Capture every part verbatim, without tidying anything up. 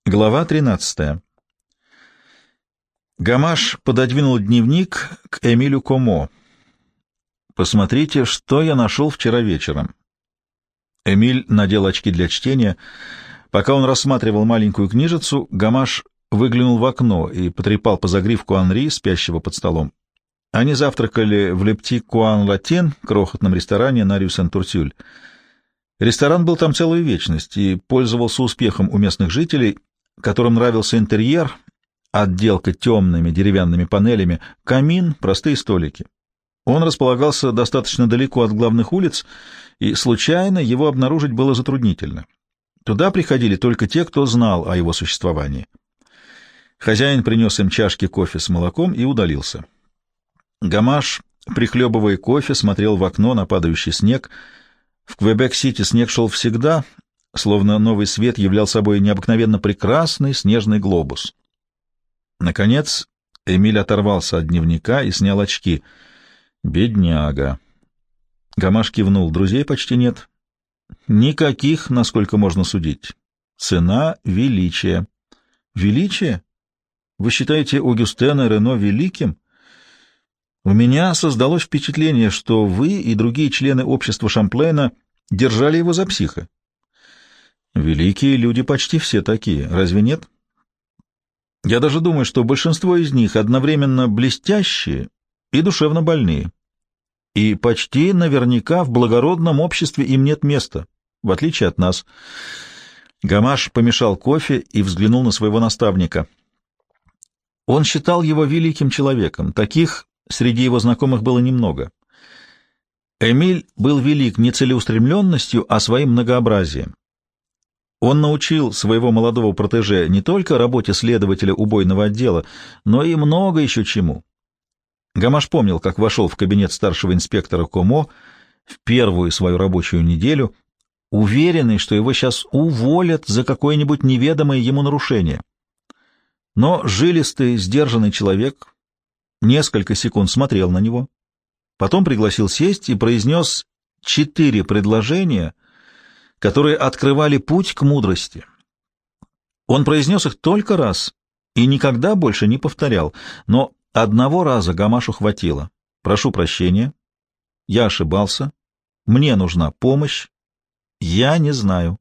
Глава тринадцатая. Гамаш пододвинул дневник к Эмилю Комо. «Посмотрите, что я нашел вчера вечером». Эмиль надел очки для чтения. Пока он рассматривал маленькую книжицу, Гамаш выглянул в окно и потрепал по загривку Анри, спящего под столом. Они завтракали в Ле Пти Куан Латин, крохотном ресторане на Рю Сен-Турсюль. Ресторан был там целую вечность и пользовался успехом у местных жителей, которым нравился интерьер, отделка темными деревянными панелями, камин, простые столики. Он располагался достаточно далеко от главных улиц, и случайно его обнаружить было затруднительно. Туда приходили только те, кто знал о его существовании. Хозяин принес им чашки кофе с молоком и удалился. Гамаш, прихлебывая кофе, смотрел в окно на падающий снег. В Квебек-Сити снег шел всегда, словно новый свет являл собой необыкновенно прекрасный снежный глобус. Наконец Эмиль оторвался от дневника и снял очки. «Бедняга!» Гамаш кивнул. «Друзей почти нет». «Никаких, насколько можно судить. Цена — величие». «Величие? Вы считаете Огюстена Рено великим? У меня создалось впечатление, что вы и другие члены общества Шамплена держали его за психа». «Великие люди почти все такие, разве нет? Я даже думаю, что большинство из них одновременно блестящие и душевно больные. И почти наверняка в благородном обществе им нет места, в отличие от нас». Гамаш помешал кофе и взглянул на своего наставника. Он считал его великим человеком, таких среди его знакомых было немного. Эмиль был велик не целеустремленностью, а своим многообразием. Он научил своего молодого протеже не только работе следователя убойного отдела, но и много еще чему. Гамаш помнил, как вошел в кабинет старшего инспектора Комо в первую свою рабочую неделю, уверенный, что его сейчас уволят за какое-нибудь неведомое ему нарушение. Но жилистый, сдержанный человек несколько секунд смотрел на него, потом пригласил сесть и произнес четыре предложения, которые открывали путь к мудрости. Он произнес их только раз и никогда больше не повторял, но одного раза Гамашу хватило. «Прошу прощения, я ошибался, мне нужна помощь, я не знаю».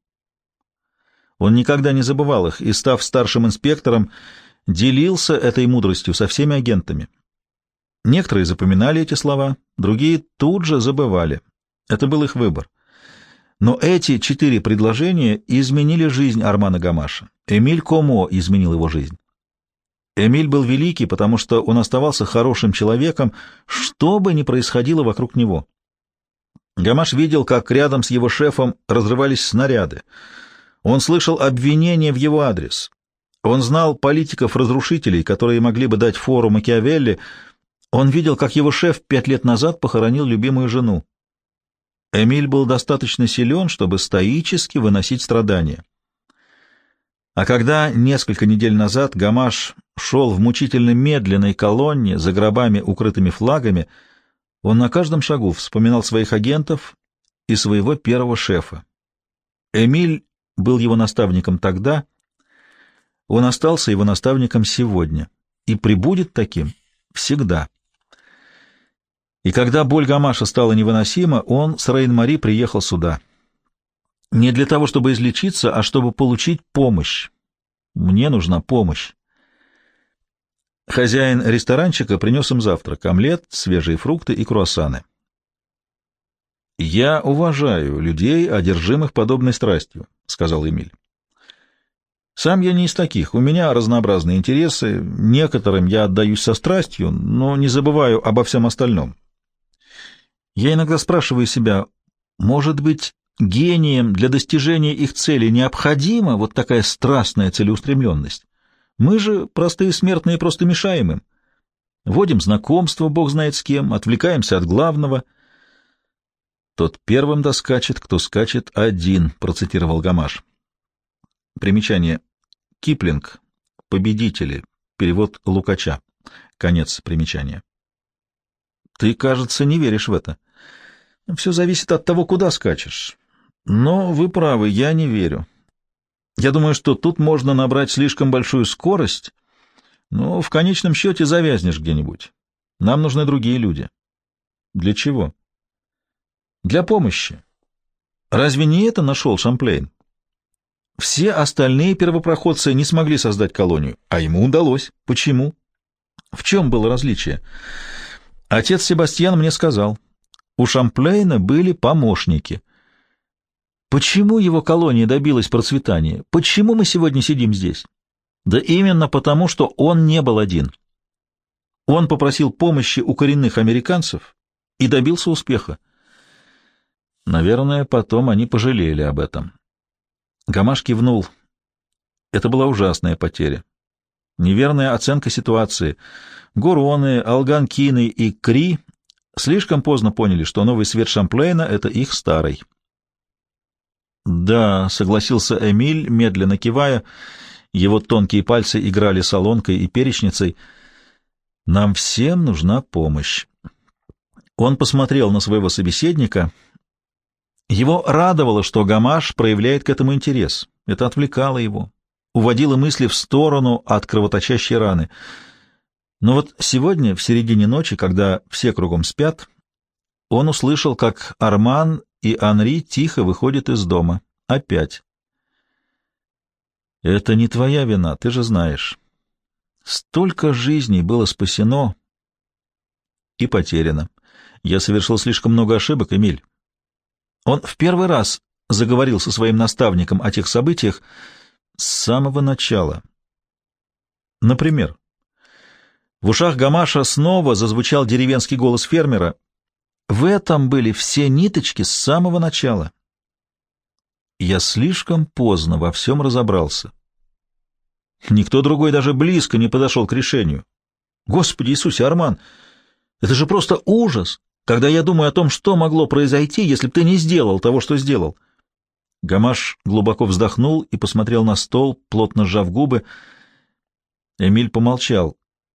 Он никогда не забывал их и, став старшим инспектором, делился этой мудростью со всеми агентами. Некоторые запоминали эти слова, другие тут же забывали. Это был их выбор. Но эти четыре предложения изменили жизнь Армана Гамаша. Эмиль Комо изменил его жизнь. Эмиль был великий, потому что он оставался хорошим человеком, что бы ни происходило вокруг него. Гамаш видел, как рядом с его шефом разрывались снаряды. Он слышал обвинения в его адрес. Он знал политиков-разрушителей, которые могли бы дать фору Макиавелли. Он видел, как его шеф пять лет назад похоронил любимую жену. Эмиль был достаточно силен, чтобы стоически выносить страдания. А когда несколько недель назад Гамаш шел в мучительно медленной колонне за гробами, укрытыми флагами, он на каждом шагу вспоминал своих агентов и своего первого шефа. Эмиль был его наставником тогда, он остался его наставником сегодня и пребудет таким всегда. И когда боль Гамаша стала невыносима, он с Рейн-Мари приехал сюда. Не для того, чтобы излечиться, а чтобы получить помощь. Мне нужна помощь. Хозяин ресторанчика принес им завтрак, омлет, свежие фрукты и круассаны. «Я уважаю людей, одержимых подобной страстью», — сказал Эмиль. «Сам я не из таких, у меня разнообразные интересы, некоторым я отдаюсь со страстью, но не забываю обо всем остальном. Я иногда спрашиваю себя, может быть, гением для достижения их цели необходима вот такая страстная целеустремленность? Мы же, простые смертные, просто мешаем им. Вводим знакомство, бог знает с кем, отвлекаемся от главного». «Тот первым доскачет, кто скачет один», — процитировал Гамаш. Примечание. Киплинг. Победители. Перевод Лукача. Конец примечания. «Ты, кажется, не веришь в это». «Все зависит от того, куда скачешь. Но вы правы, я не верю. Я думаю, что тут можно набрать слишком большую скорость, но в конечном счете завязнешь где-нибудь. Нам нужны другие люди. Для чего? Для помощи. Разве не это нашел Шамплейн? Все остальные первопроходцы не смогли создать колонию, а ему удалось. Почему? В чем было различие? Отец Себастьян мне сказал, у Шамплейна были помощники. Почему его колония добилась процветания? Почему мы сегодня сидим здесь? Да именно потому, что он не был один. Он попросил помощи у коренных американцев и добился успеха. Наверное, потом они пожалели об этом. Гамаш кивнул. Это была ужасная потеря. Неверная оценка ситуации. Гуроны, Алганкины и Кри слишком поздно поняли, что новый свет Шамплейна — это их старый. «Да», — согласился Эмиль, медленно кивая, его тонкие пальцы играли солонкой и перечницей. «Нам всем нужна помощь». Он посмотрел на своего собеседника. Его радовало, что Гамаш проявляет к этому интерес. Это отвлекало его, уводило мысли в сторону от кровоточащей раны. Но вот сегодня, в середине ночи, когда все кругом спят, он услышал, как Арман и Анри тихо выходят из дома. Опять. «Это не твоя вина, ты же знаешь. Столько жизней было спасено и потеряно. Я совершил слишком много ошибок, Эмиль». Он в первый раз заговорил со своим наставником о тех событиях с самого начала. Например, в ушах Гамаша снова зазвучал деревенский голос фермера. В этом были все ниточки с самого начала. Я слишком поздно во всем разобрался. Никто другой даже близко не подошел к решению. Господи Иисусе, Арман, это же просто ужас, когда я думаю о том, что могло произойти, если бы ты не сделал того, что сделал. Гамаш глубоко вздохнул и посмотрел на стол, плотно сжав губы. Эмиль помолчал.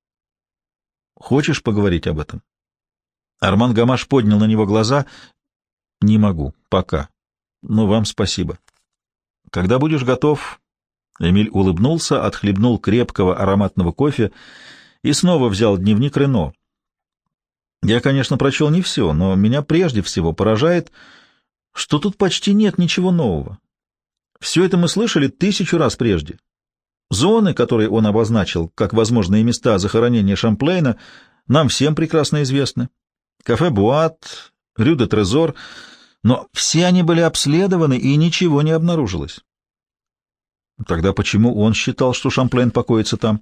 «Хочешь поговорить об этом?» Арман Гамаш поднял на него глаза. «Не могу. Пока. Но вам спасибо. Когда будешь готов...» Эмиль улыбнулся, отхлебнул крепкого ароматного кофе и снова взял дневник Рено. «Я, конечно, прочел не все, но меня прежде всего поражает, что тут почти нет ничего нового. Все это мы слышали тысячу раз прежде. Зоны, которые он обозначил как возможные места захоронения Шамплейна, нам всем прекрасно известны. Кафе «Буат», «Рю де Трезор», но все они были обследованы, и ничего не обнаружилось. Тогда почему он считал, что Шамплейн покоится там?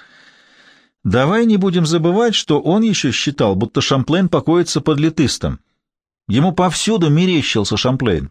Давай не будем забывать, что он еще считал, будто Шамплейн покоится под Летыстом. Ему повсюду мерещился Шамплейн.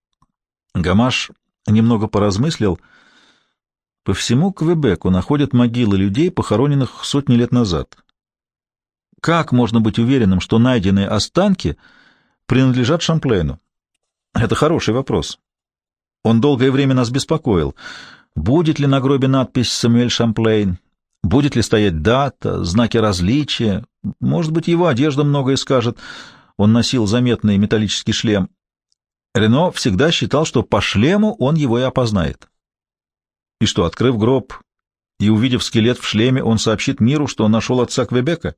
Гамаш немного поразмыслил. По всему Квебеку находят могилы людей, похороненных сотни лет назад. Как можно быть уверенным, что найденные останки принадлежат Шамплейну? Это хороший вопрос. Он долгое время нас беспокоил. Будет ли на гробе надпись «Самюэль Шамплейн»? Будет ли стоять дата, знаки различия? Может быть, его одежда многое скажет. Он носил заметный металлический шлем. Рено всегда считал, что по шлему он его и опознает. И что, открыв гроб и увидев скелет в шлеме, он сообщит миру, что он нашел отца Квебека?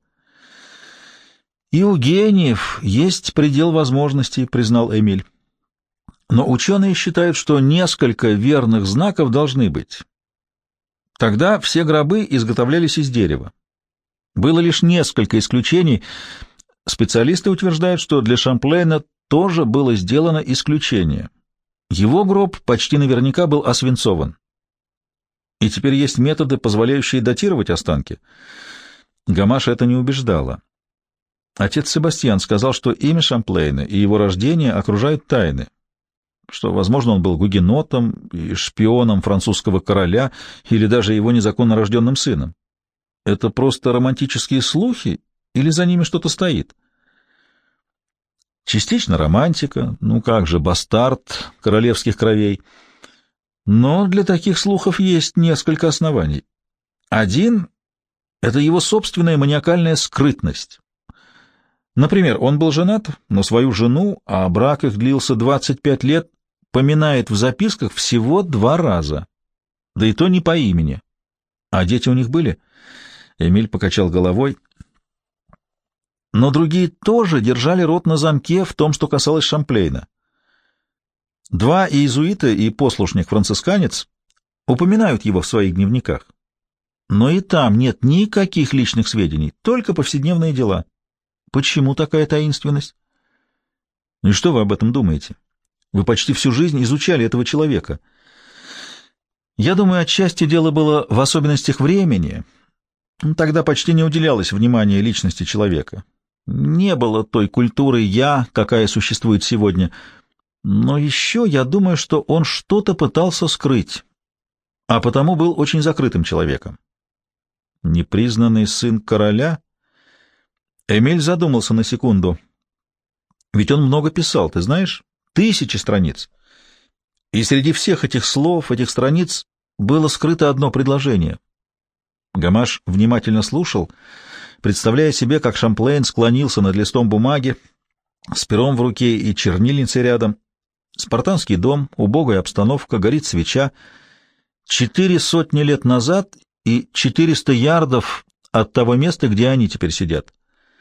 И у гениев есть предел возможностей, признал Эмиль. Но ученые считают, что несколько верных знаков должны быть. Тогда все гробы изготовлялись из дерева. Было лишь несколько исключений. Специалисты утверждают, что для Шамплейна тоже было сделано исключение. Его гроб почти наверняка был освинцован. И теперь есть методы, позволяющие датировать останки. Гамаша это не убеждало. Отец Себастьян сказал, что имя Шамплейна и его рождение окружают тайны, что, возможно, он был гугенотом и шпионом французского короля или даже его незаконно рожденным сыном. Это просто романтические слухи или за ними что-то стоит? Частично романтика, ну как же, бастард королевских кровей. Но для таких слухов есть несколько оснований. Один — это его собственная маниакальная скрытность. Например, он был женат, но свою жену, а брак их длился двадцать пять лет, поминает в записках всего два раза, да и то не по имени. А дети у них были? Эмиль покачал головой. Но другие тоже держали рот на замке в том, что касалось Шамплейна. Два иезуита и послушник-францисканец упоминают его в своих дневниках. Но и там нет никаких личных сведений, только повседневные дела. Почему такая таинственность? Ну и что вы об этом думаете? Вы почти всю жизнь изучали этого человека. Я думаю, отчасти дело было в особенностях времени. Тогда почти не уделялось внимания личности человека. Не было той культуры «я», какая существует сегодня. Но еще я думаю, что он что-то пытался скрыть, а потому был очень закрытым человеком. Непризнанный сын короля? Эмиль задумался на секунду. Ведь он много писал, ты знаешь? Тысячи страниц. И среди всех этих слов, этих страниц было скрыто одно предложение. Гамаш внимательно слушал, представляя себе, как Шамплейн склонился над листом бумаги, с пером в руке и чернильницей рядом. Спартанский дом, убогая обстановка, горит свеча. Четыре сотни лет назад и четыреста ярдов от того места, где они теперь сидят.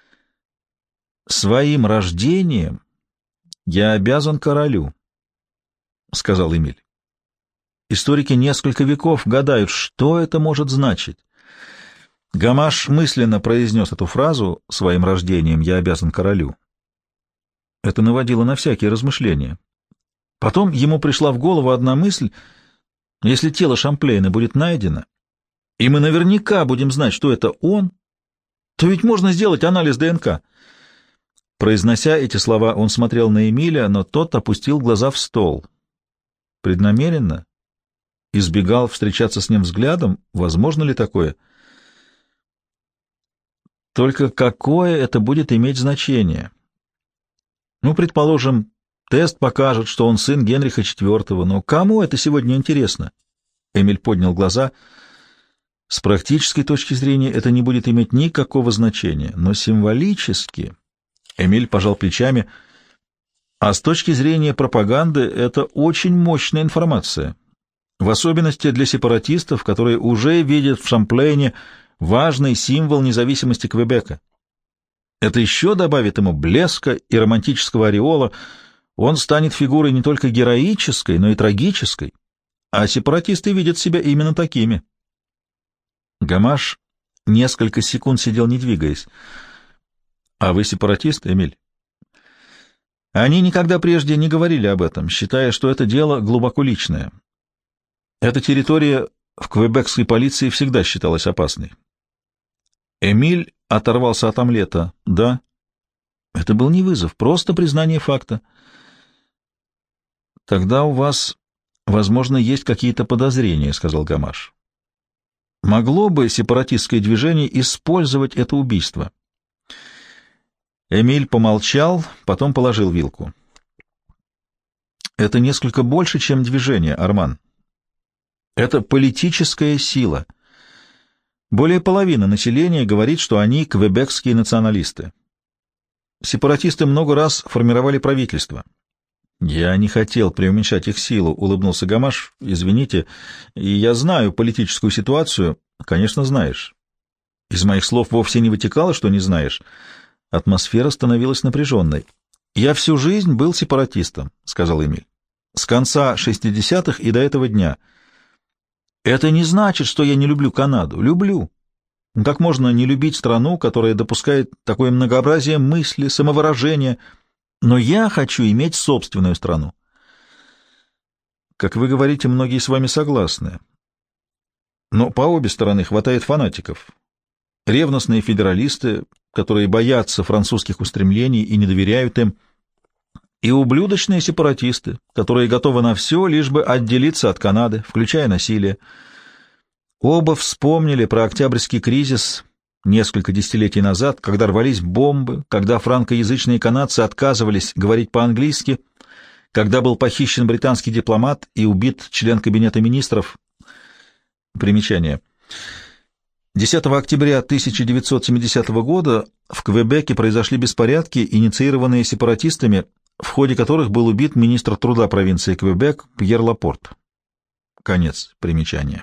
«Своим рождением я обязан королю», — сказал Эмиль. Историки несколько веков гадают, что это может значить. Гамаш мысленно произнес эту фразу «своим рождением я обязан королю». Это наводило на всякие размышления. Потом ему пришла в голову одна мысль: если тело Шамплейна будет найдено, и мы наверняка будем знать, что это он, то ведь можно сделать анализ ДНК. Произнося эти слова, он смотрел на Эмиля, но тот опустил глаза в стол. Преднамеренно? Избегал встречаться с ним взглядом? Возможно ли такое? Только какое это будет иметь значение? Ну, предположим, тест покажет, что он сын Генриха четвёртого, но кому это сегодня интересно? Эмиль поднял глаза. С практической точки зрения это не будет иметь никакого значения, но символически... Эмиль пожал плечами. А с точки зрения пропаганды это очень мощная информация, в особенности для сепаратистов, которые уже видят в Шамплейне важный символ независимости Квебека. Это еще добавит ему блеска и романтического ореола. Он станет фигурой не только героической, но и трагической, а сепаратисты видят себя именно такими. Гамаш несколько секунд сидел, не двигаясь. «А вы сепаратист, Эмиль?» Они никогда прежде не говорили об этом, считая, что это дело глубоко личное. Эта территория в квебекской полиции всегда считалась опасной. Эмиль оторвался от омлета. «Да». Это был не вызов, просто признание факта. «Тогда у вас, возможно, есть какие-то подозрения», — сказал Гамаш. «Могло бы сепаратистское движение использовать это убийство?» Эмиль помолчал, потом положил вилку. «Это несколько больше, чем движение, Арман. Это политическая сила. Более половины населения говорит, что они квебекские националисты. Сепаратисты много раз формировали правительство». «Я не хотел преуменьшать их силу», — улыбнулся Гамаш. «Извините, и я знаю политическую ситуацию». «Конечно, знаешь. Из моих слов вовсе не вытекало, что не знаешь». Атмосфера становилась напряженной. «Я всю жизнь был сепаратистом», — сказал Эмиль. «С конца шестидесятых и до этого дня. Это не значит, что я не люблю Канаду. Люблю. Как можно не любить страну, которая допускает такое многообразие мысли, самовыражения? Но я хочу иметь собственную страну». Как вы говорите, многие с вами согласны. Но по обе стороны хватает фанатиков. Ревностные федералисты, которые боятся французских устремлений и не доверяют им, и ублюдочные сепаратисты, которые готовы на все, лишь бы отделиться от Канады, включая насилие. Оба вспомнили про Октябрьский кризис несколько десятилетий назад, когда рвались бомбы, когда франкоязычные канадцы отказывались говорить по-английски, когда был похищен британский дипломат и убит член Кабинета министров. Примечание. десятого октября тысяча девятьсот семидесятого года в Квебеке произошли беспорядки, инициированные сепаратистами, в ходе которых был убит министр труда провинции Квебек Пьер Лапорт. Конец примечания.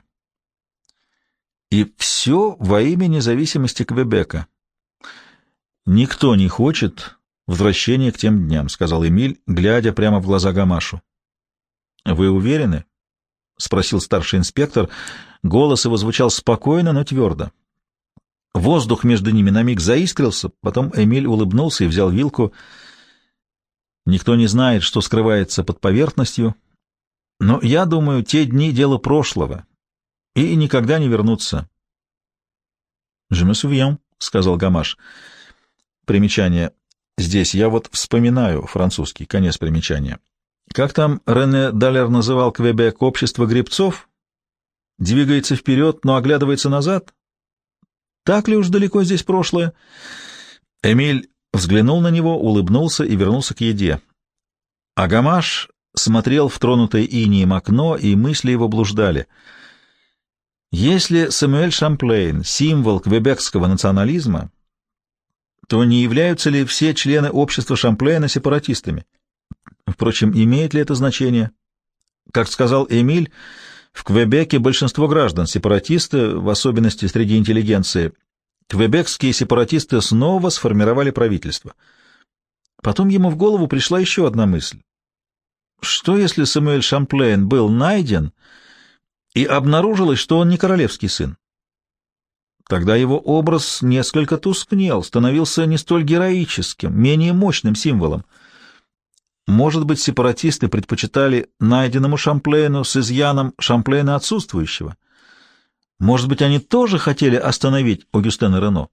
И все во имя независимости Квебека. «Никто не хочет возвращения к тем дням», — сказал Эмиль, глядя прямо в глаза Гамашу. «Вы уверены?» — спросил старший инспектор. Голос его звучал спокойно, но твердо. Воздух между ними на миг заискрился, потом Эмиль улыбнулся и взял вилку. «Никто не знает, что скрывается под поверхностью, но, я думаю, те дни — дело прошлого, и никогда не вернутся». «Je me souviens», — сказал Гамаш. Примечание. Здесь я вот вспоминаю французский, конец примечания. Как там Рене Даллер называл Квебек общество гребцов? Двигается вперед, но оглядывается назад? Так ли уж далеко здесь прошлое? Эмиль взглянул на него, улыбнулся и вернулся к еде. А Гамаш смотрел в тронутое инеем окно, и мысли его блуждали. Если Сэмюэль Шамплейн — символ квебекского национализма, то не являются ли все члены общества Шамплейна сепаратистами? Впрочем, имеет ли это значение? Как сказал Эмиль, в Квебеке большинство граждан сепаратисты, в особенности среди интеллигенции. Квебекские сепаратисты снова сформировали правительство. Потом ему в голову пришла еще одна мысль. Что если Сэмюэль Шамплейн был найден, и обнаружилось, что он не королевский сын? Тогда его образ несколько тускнел, становился не столь героическим, менее мощным символом. Может быть, сепаратисты предпочитали найденному Шамплейну с изъяном Шамплейна отсутствующего? Может быть, они тоже хотели остановить Огюстена Рено?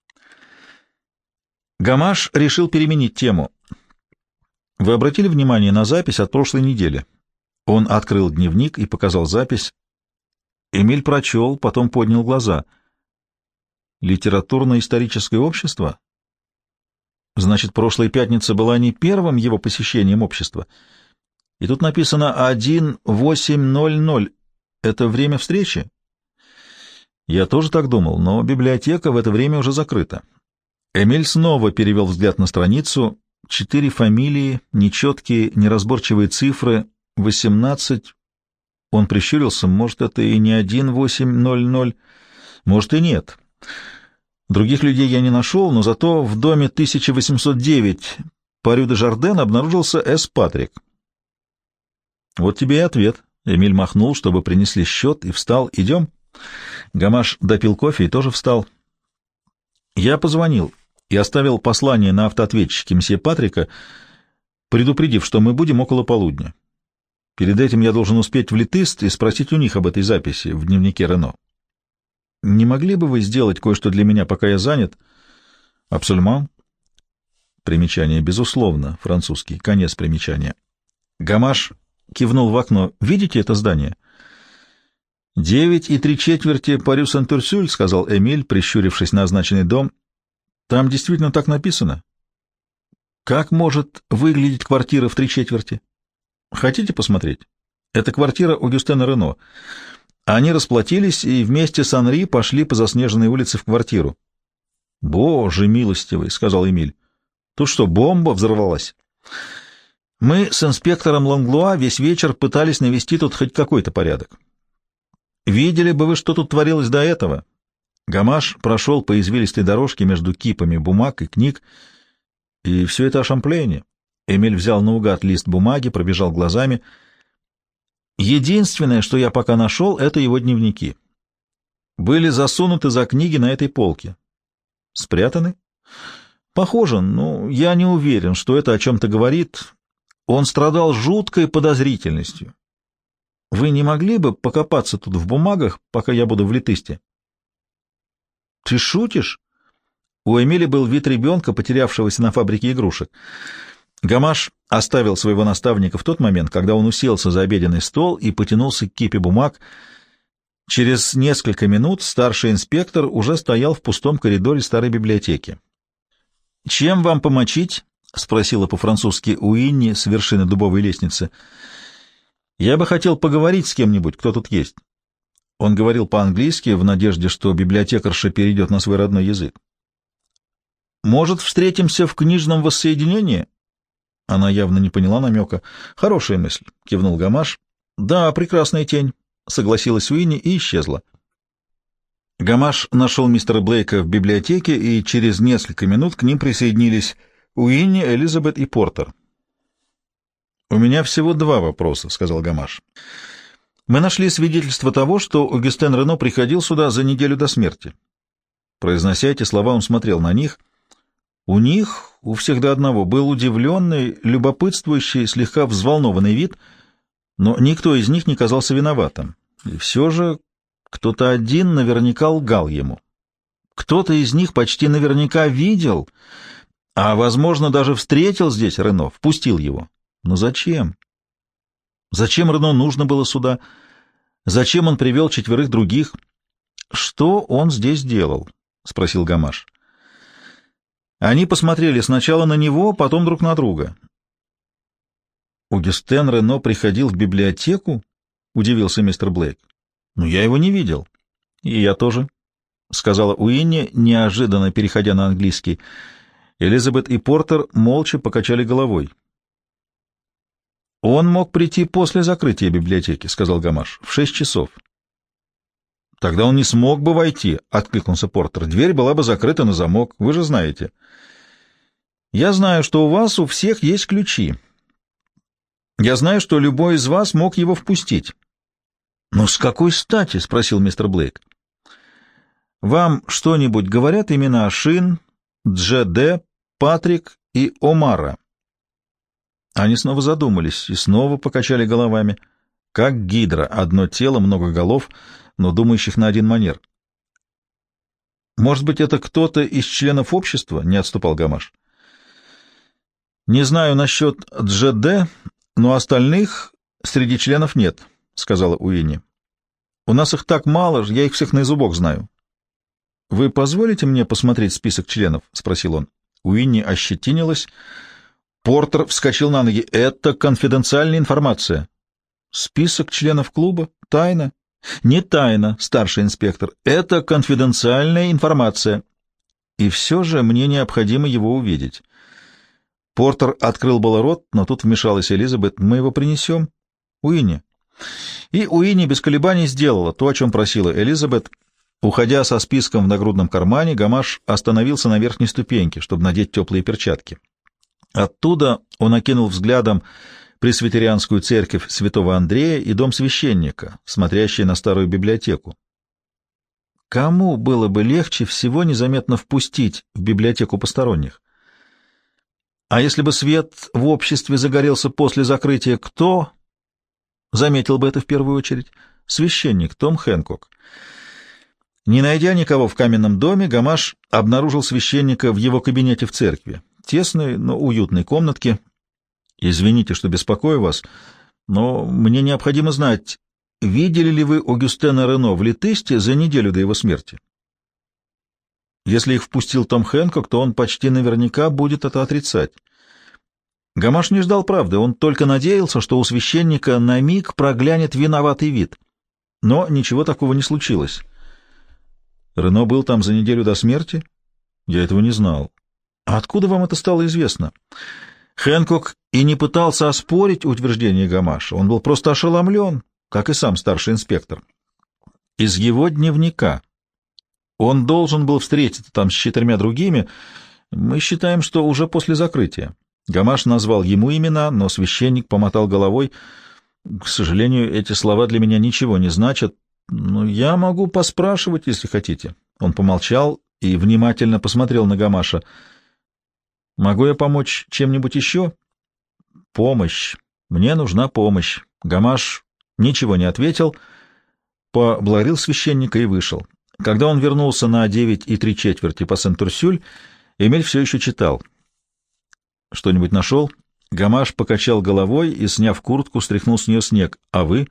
Гамаш решил переменить тему. Вы обратили внимание на запись от прошлой недели? Он открыл дневник и показал запись. Эмиль прочел, потом поднял глаза. Литературно-историческое общество? Значит, прошлая пятница была не первым его посещением общества. И тут написано один восемь ноль ноль. Это время встречи? Я тоже так думал, но библиотека в это время уже закрыта. Эмиль снова перевел взгляд на страницу. Четыре фамилии, нечеткие, неразборчивые цифры, восемнадцать. Он прищурился, может, это и не один восемь ноль ноль, может и нет. Других людей я не нашел, но зато в доме тысяча восемьсот девять по Рю-де-Жарден обнаружился С. Патрик. Вот тебе и ответ. Эмиль махнул, чтобы принесли счет, и встал. Идем? Гамаш допил кофе и тоже встал. Я позвонил и оставил послание на автоответчике мсье Патрика, предупредив, что мы будем около полудня. Перед этим я должен успеть в Летист и спросить у них об этой записи в дневнике Рено. Не могли бы вы сделать кое-что для меня, пока я занят? Абсолютно. Примечание, безусловно, французский. Конец примечания. Гамаш кивнул в окно. Видите это здание? Девять и три четверти по Рю Сент-Урсюль, сказал Эмиль, прищурившись на означенный дом. Там действительно так написано. Как может выглядеть квартира в три четверти? Хотите посмотреть? Это квартира Огюстена Рено. Они расплатились и вместе с Анри пошли по заснеженной улице в квартиру. — Боже милостивый, — сказал Эмиль. — Тут что, бомба взорвалась? Мы с инспектором Ланглуа весь вечер пытались навести тут хоть какой-то порядок. Видели бы вы, что тут творилось до этого? Гамаш прошел по извилистой дорожке между кипами бумаг и книг, и все это о Шамплейне. Эмиль взял наугад лист бумаги, пробежал глазами. Единственное, что я пока нашел, — это его дневники. Были засунуты за книги на этой полке. Спрятаны? Похоже, но я не уверен, что это о чем-то говорит. Он страдал жуткой подозрительностью. Вы не могли бы покопаться тут в бумагах, пока я буду в Летисте? Ты шутишь? У Эмили был вид ребенка, потерявшегося на фабрике игрушек. Гамаш оставил своего наставника в тот момент, когда он уселся за обеденный стол и потянулся к кипе бумаг. Через несколько минут старший инспектор уже стоял в пустом коридоре старой библиотеки. «Чем вам помочить?» — спросила по-французски Уинни с вершины дубовой лестницы. «Я бы хотел поговорить с кем-нибудь, кто тут есть». Он говорил по-английски в надежде, что библиотекарша перейдет на свой родной язык. «Может, встретимся в книжном воссоединении?» Она явно не поняла намека. «Хорошая мысль», — кивнул Гамаш. «Да, прекрасная тень», — согласилась Уинни и исчезла. Гамаш нашел мистера Блейка в библиотеке, и через несколько минут к ним присоединились Уинни, Элизабет и Портер. «У меня всего два вопроса», — сказал Гамаш. «Мы нашли свидетельство того, что Огюстен Рено приходил сюда за неделю до смерти». Произнося эти слова, он смотрел на них. У них, у всех до одного, был удивленный, любопытствующий, слегка взволнованный вид, но никто из них не казался виноватым. И все же кто-то один наверняка лгал ему. Кто-то из них почти наверняка видел, а, возможно, даже встретил здесь Рено, впустил его. Но зачем? Зачем Рено нужно было сюда? Зачем он привел четверых других? Что он здесь делал? — спросил Гамаш. Они посмотрели сначала на него, потом друг на друга. «Огюстен Рено приходил в библиотеку?» — удивился мистер Блейк. «Ну, я его не видел». «И я тоже», — сказала Уинни, неожиданно переходя на английский. Элизабет и Портер молча покачали головой. «Он мог прийти после закрытия библиотеки», — сказал Гамаш, — «в шесть часов». «Тогда он не смог бы войти», — откликнулся Портер. «Дверь была бы закрыта на замок, вы же знаете». «Я знаю, что у вас у всех есть ключи. Я знаю, что любой из вас мог его впустить». «Но с какой стати?» — спросил мистер Блейк. «Вам что-нибудь говорят имена Шин, Дже-Де, Патрик и Омара?» Они снова задумались и снова покачали головами. Как гидра, одно тело, много голов, но думающих на один манер. «Может быть, это кто-то из членов общества?» — не отступал Гамаш. «Не знаю насчет Дже-Де, но остальных среди членов нет», — сказала Уинни. «У нас их так мало, я их всех на зубок знаю». «Вы позволите мне посмотреть список членов?» — спросил он. Уинни ощетинилась. Портер вскочил на ноги. «Это конфиденциальная информация». «Список членов клуба? Тайна?» «Не тайна, старший инспектор. Это конфиденциальная информация. И все же мне необходимо его увидеть». Портер открыл было рот, но тут вмешалась Элизабет. «Мы его принесем?» «Уинни». И Уинни без колебаний сделала то, о чем просила Элизабет. Уходя со списком в нагрудном кармане, Гамаш остановился на верхней ступеньке, чтобы надеть теплые перчатки. Оттуда он окинул взглядом пресвитерианскую церковь святого Андрея и дом священника, смотрящий на старую библиотеку. Кому было бы легче всего незаметно впустить в библиотеку посторонних? А если бы свет в обществе загорелся после закрытия, кто заметил бы это в первую очередь? Священник Том Хэнкок. Не найдя никого в каменном доме, Гамаш обнаружил священника в его кабинете в церкви, тесной, но уютной комнатке. «Извините, что беспокою вас, но мне необходимо знать, видели ли вы Огюстена Рено в Летысте за неделю до его смерти? Если их впустил Том Хэнкок, то он почти наверняка будет это отрицать». Гамаш не ждал правды, он только надеялся, что у священника на миг проглянет виноватый вид. Но ничего такого не случилось. «Рено был там за неделю до смерти? Я этого не знал. А откуда вам это стало известно?» Хэнкок и не пытался оспорить утверждение Гамаша, он был просто ошеломлен, как и сам старший инспектор. Из его дневника. Он должен был встретиться там с четырьмя другими. Мы считаем, что уже после закрытия. Гамаш назвал ему имена, но священник помотал головой. К сожалению, эти слова для меня ничего не значат. Но я могу поспрашивать, если хотите. Он помолчал и внимательно посмотрел на Гамаша. Могу я помочь чем-нибудь еще? Помощь. Мне нужна помощь. Гамаш ничего не ответил, поблагодарил священника и вышел. Когда он вернулся на девять и три четверти по Сент-Урсюль, Эмиль все еще читал. Что-нибудь нашел? Гамаш покачал головой и, сняв куртку, стряхнул с нее снег. А вы?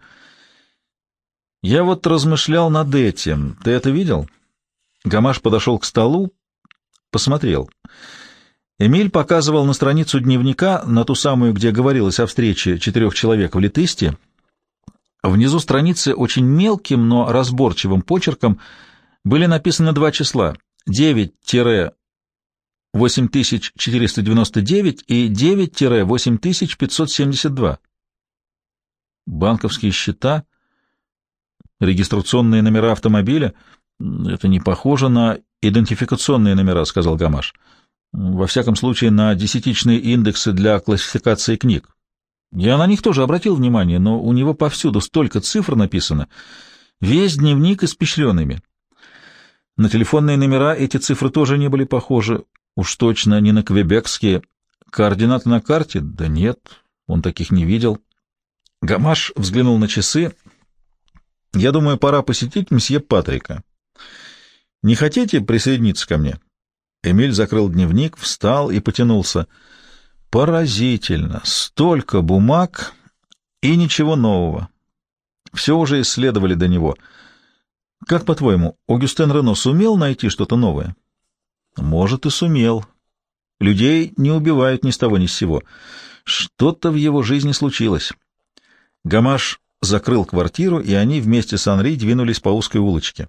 Я вот размышлял над этим. Ты это видел? Гамаш подошел к столу, посмотрел. Эмиль показывал на страницу дневника, на ту самую, где говорилось о встрече четырех человек в Летысте. Внизу страницы очень мелким, но разборчивым почерком были написаны два числа — девять восемь тысяч четыреста девяносто девять и девять восемь тысяч пятьсот семьдесят два. Банковские счета, регистрационные номера автомобиля — это не похоже на идентификационные номера, — сказал Гамаш. Во всяком случае, на десятичные индексы для классификации книг. Я на них тоже обратил внимание, но у него повсюду столько цифр написано. Весь дневник испещрен ими. На телефонные номера эти цифры тоже не были похожи. Уж точно не на квебекские. Координаты на карте? Да нет, он таких не видел. Гамаш взглянул на часы. Я думаю, пора посетить мсье Патрика. Не хотите присоединиться ко мне? Эмиль закрыл дневник, встал и потянулся. Поразительно! Столько бумаг и ничего нового. Все уже исследовали до него. Как, по-твоему, Огюстен Рено сумел найти что-то новое? Может, и сумел. Людей не убивают ни с того ни с сего. Что-то в его жизни случилось. Гамаш закрыл квартиру, и они вместе с Анри двинулись по узкой улочке.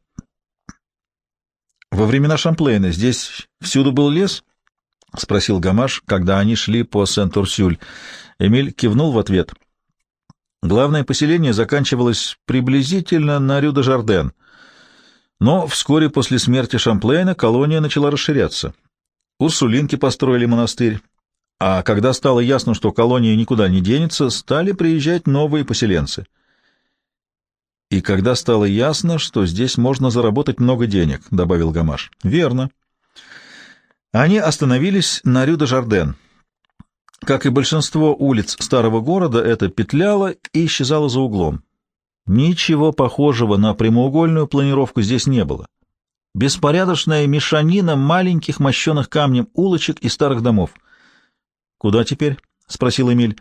Во времена Шамплейна здесь всюду был лес? — спросил Гамаш, когда они шли по Сент-Урсюль. Эмиль кивнул в ответ. Главное поселение заканчивалось приблизительно на Рю-де-Жарден. Но вскоре после смерти Шамплейна колония начала расширяться. Урсулинки построили монастырь, а когда стало ясно, что колония никуда не денется, стали приезжать новые поселенцы. «И когда стало ясно, что здесь можно заработать много денег», — добавил Гамаш. «Верно». Они остановились на Рю-де-Жарден. Как и большинство улиц старого города, это петляло и исчезало за углом. Ничего похожего на прямоугольную планировку здесь не было. Беспорядочная мешанина маленьких мощеных камнем улочек и старых домов. «Куда теперь?» — спросил Эмиль.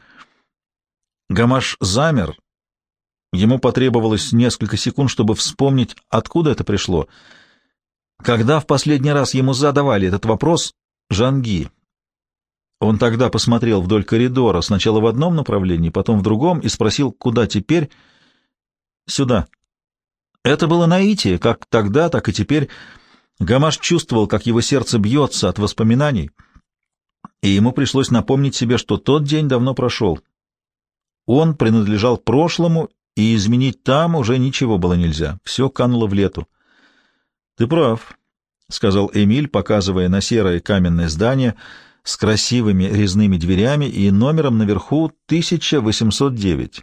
Гамаш замер. Ему потребовалось несколько секунд, чтобы вспомнить, откуда это пришло. Когда в последний раз ему задавали этот вопрос, Жанги. Он тогда посмотрел вдоль коридора, сначала в одном направлении, потом в другом, и спросил, куда теперь? Сюда. Это было наитие, как тогда, так и теперь. Гамаш чувствовал, как его сердце бьется от воспоминаний, и ему пришлось напомнить себе, что тот день давно прошел. Он принадлежал прошлому, и изменить там уже ничего было нельзя. Все кануло в лету. «Ты прав», — сказал Эмиль, показывая на серое каменное здание с красивыми резными дверями и номером наверху тысяча восемьсот девять.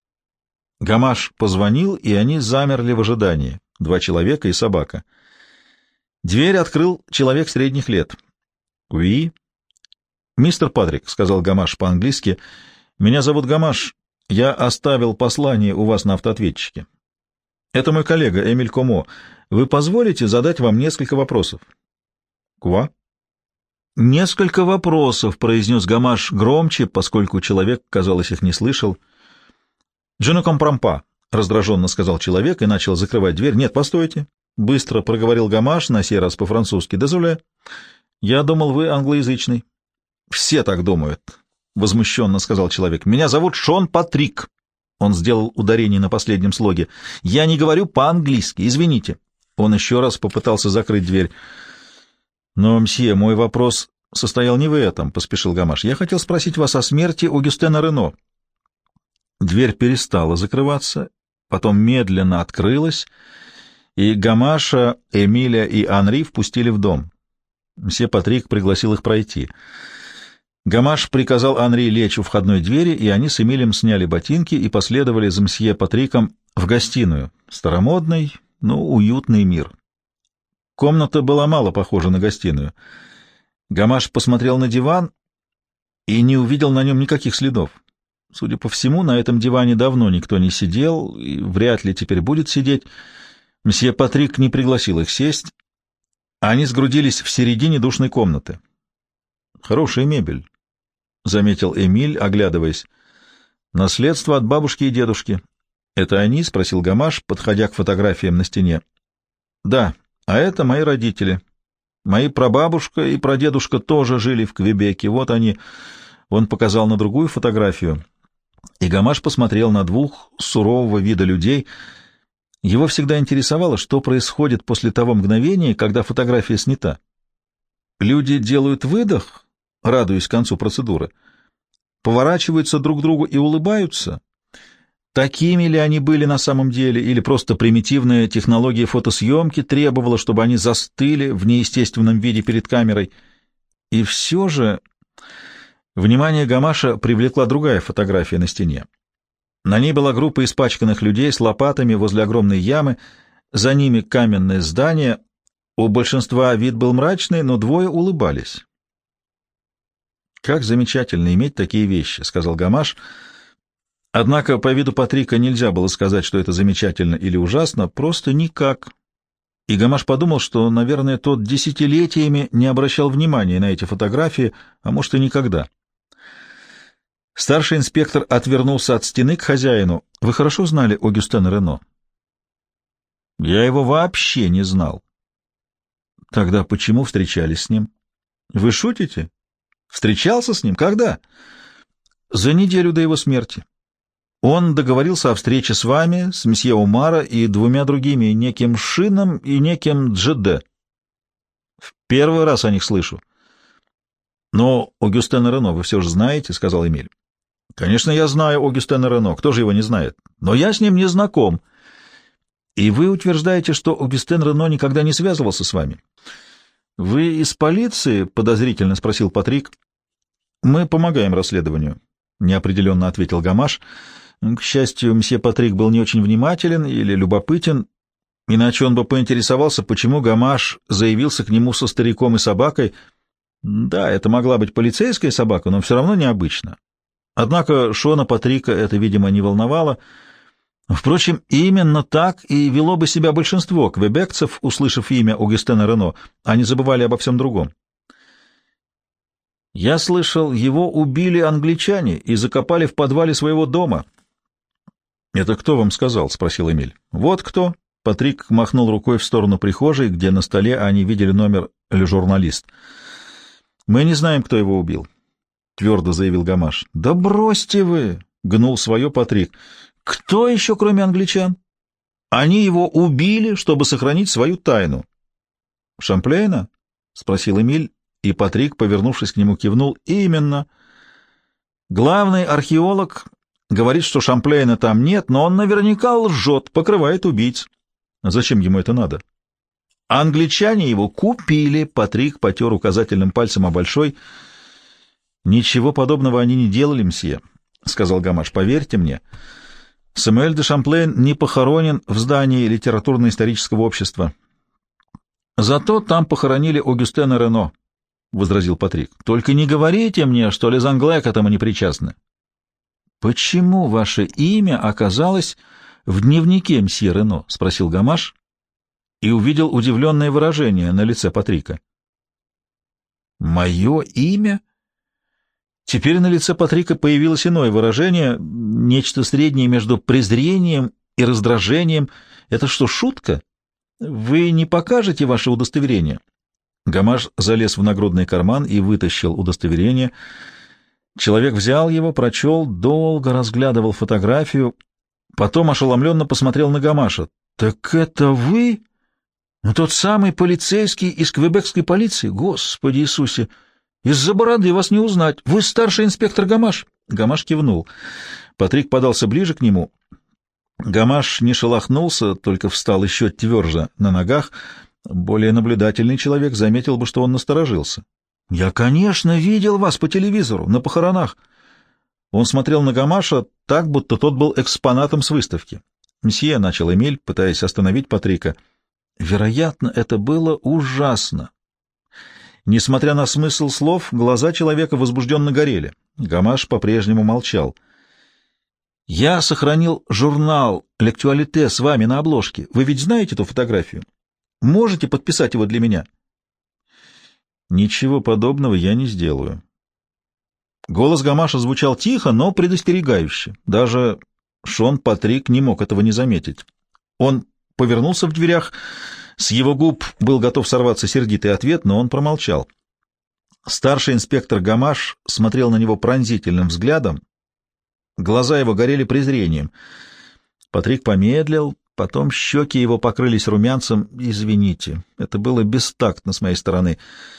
Гамаш позвонил, и они замерли в ожидании. Два человека и собака. Дверь открыл человек средних лет. «Уи?» «Мистер Патрик», — сказал Гамаш по-английски, — «меня зовут Гамаш. Я оставил послание у вас на автоответчике. Это мой коллега Эмиль Комо. Вы позволите задать вам несколько вопросов?» «Ква?» «Несколько вопросов», — произнес Гамаш громче, поскольку человек, казалось, их не слышал. «Je ne comprends pas», — раздраженно сказал человек и начал закрывать дверь. «Нет, постойте», — быстро проговорил Гамаш, на сей раз по-французски. «Désolé. Я думал, вы англоязычный». «Все так думают», — возмущенно сказал человек. «Меня зовут Шон Патрик». Он сделал ударение на последнем слоге. «Я не говорю по-английски, извините». Он еще раз попытался закрыть дверь. «Но, мсье, мой вопрос состоял не в этом», — поспешил Гамаш. «Я хотел спросить вас о смерти Огюстена Рено». Дверь перестала закрываться, потом медленно открылась, и Гамаша, Эмиля и Анри впустили в дом. Мсье Патрик пригласил их пройти. Гамаш приказал Анри лечь у входной двери, и они с Эмилем сняли ботинки и последовали за мсье Патриком в гостиную. Старомодный, но уютный мир. Комната была мало похожа на гостиную. Гамаш посмотрел на диван и не увидел на нем никаких следов. Судя по всему, на этом диване давно никто не сидел и вряд ли теперь будет сидеть. Мсье Патрик не пригласил их сесть. Они сгрудились в середине душной комнаты. «Хорошая мебель», — заметил Эмиль, оглядываясь. «Наследство от бабушки и дедушки». «Это они?» — спросил Гамаш, подходя к фотографиям на стене. «Да, а это мои родители. Мои прабабушка и прадедушка тоже жили в Квебеке. Вот они». Он показал на другую фотографию, и Гамаш посмотрел на двух сурового вида людей. Его всегда интересовало, что происходит после того мгновения, когда фотография снята. Люди делают выдох, радуясь концу процедуры, поворачиваются друг к другу и улыбаются. Такими ли они были на самом деле, или просто примитивная технология фотосъемки требовала, чтобы они застыли в неестественном виде перед камерой? И все же внимание Гамаша привлекла другая фотография на стене. На ней была группа испачканных людей с лопатами возле огромной ямы, за ними каменное здание. У большинства вид был мрачный, но двое улыбались. «Как замечательно иметь такие вещи», — сказал Гамаш. Однако по виду Патрика нельзя было сказать, что это замечательно или ужасно, просто никак. И Гамаш подумал, что, наверное, тот десятилетиями не обращал внимания на эти фотографии, а может и никогда. Старший инспектор отвернулся от стены к хозяину. «Вы хорошо знали Огюстена Рено?» «Я его вообще не знал». «Тогда почему встречались с ним?» «Вы шутите? Встречался с ним? Когда?» «За неделю до его смерти. Он договорился о встрече с вами, с месье Омара и двумя другими, неким Шином и неким Джеде. В первый раз о них слышу». «Но Огюстена Рено вы все же знаете», — сказал Эмиль. «Конечно, я знаю Огюстена Рено, кто же его не знает? Но я с ним не знаком». «И вы утверждаете, что Огюстен Рено никогда не связывался с вами?» «Вы из полиции?» — подозрительно спросил Патрик. «Мы помогаем расследованию», — неопределенно ответил Гамаш. К счастью, мсье Патрик был не очень внимателен или любопытен, иначе он бы поинтересовался, почему Гамаш заявился к нему со стариком и собакой. Да, это могла быть полицейская собака, но все равно необычно. Однако Шона Патрика это, видимо, не волновало. Впрочем, именно так и вело бы себя большинство квебекцев, услышав имя Огюстена Рено. Они забывали обо всем другом. «Я слышал, его убили англичане и закопали в подвале своего дома». «Это кто вам сказал?» — спросил Эмиль. «Вот кто». Патрик махнул рукой в сторону прихожей, где на столе они видели номер «Ле журналист». «Мы не знаем, кто его убил», — твердо заявил Гамаш. «Да бросьте вы!» — гнул свое Патрик. «Кто еще, кроме англичан? Они его убили, чтобы сохранить свою тайну». «Шамплейна?» — спросил Эмиль, и Патрик, повернувшись к нему, кивнул. «Именно. Главный археолог говорит, что Шамплейна там нет, но он наверняка лжет, покрывает убийц. Зачем ему это надо?» «Англичане его купили», — Патрик потер указательным пальцем о большой. «Ничего подобного они не делали, мсье», — сказал Гамаш. «Поверьте мне. Самуэль де Шамплейн не похоронен в здании литературно-исторического общества». «Зато там похоронили Огюстена Рено», — возразил Патрик. «Только не говорите мне, что Лес Англе к этому не причастны». «Почему ваше имя оказалось в дневнике мсье Рено?» — спросил Гамаш и увидел удивленное выражение на лице Патрика. «Мое имя?» Теперь на лице Патрика появилось иное выражение, нечто среднее между презрением и раздражением. «Это что, шутка? Вы не покажете ваше удостоверение?» Гамаш залез в нагрудный карман и вытащил удостоверение. Человек взял его, прочел, долго разглядывал фотографию, потом ошеломленно посмотрел на Гамаша. «Так это вы? Ну, тот самый полицейский из квебекской полиции? Господи Иисусе! Из-за бороды вас не узнать. Вы старший инспектор Гамаш?» Гамаш кивнул. Патрик подался ближе к нему. Гамаш не шелохнулся, только встал еще тверже на ногах. Более наблюдательный человек заметил бы, что он насторожился. «Я, конечно, видел вас по телевизору, на похоронах». Он смотрел на Гамаша так, будто тот был экспонатом с выставки. «Мсье», — начал Эмиль, пытаясь остановить Патрика, — «вероятно, это было ужасно». Несмотря на смысл слов, глаза человека возбужденно горели. Гамаш по-прежнему молчал. «Я сохранил журнал «Л'Актуалите» с вами на обложке. Вы ведь знаете эту фотографию? Можете подписать его для меня?» «Ничего подобного я не сделаю». Голос Гамаша звучал тихо, но предостерегающе. Даже Шон Патрик не мог этого не заметить. Он повернулся в дверях. С его губ был готов сорваться сердитый ответ, но он промолчал. Старший инспектор Гамаш смотрел на него пронзительным взглядом. Глаза его горели презрением. Патрик помедлил, потом щеки его покрылись румянцем. «Извините, это было бестактно с моей стороны.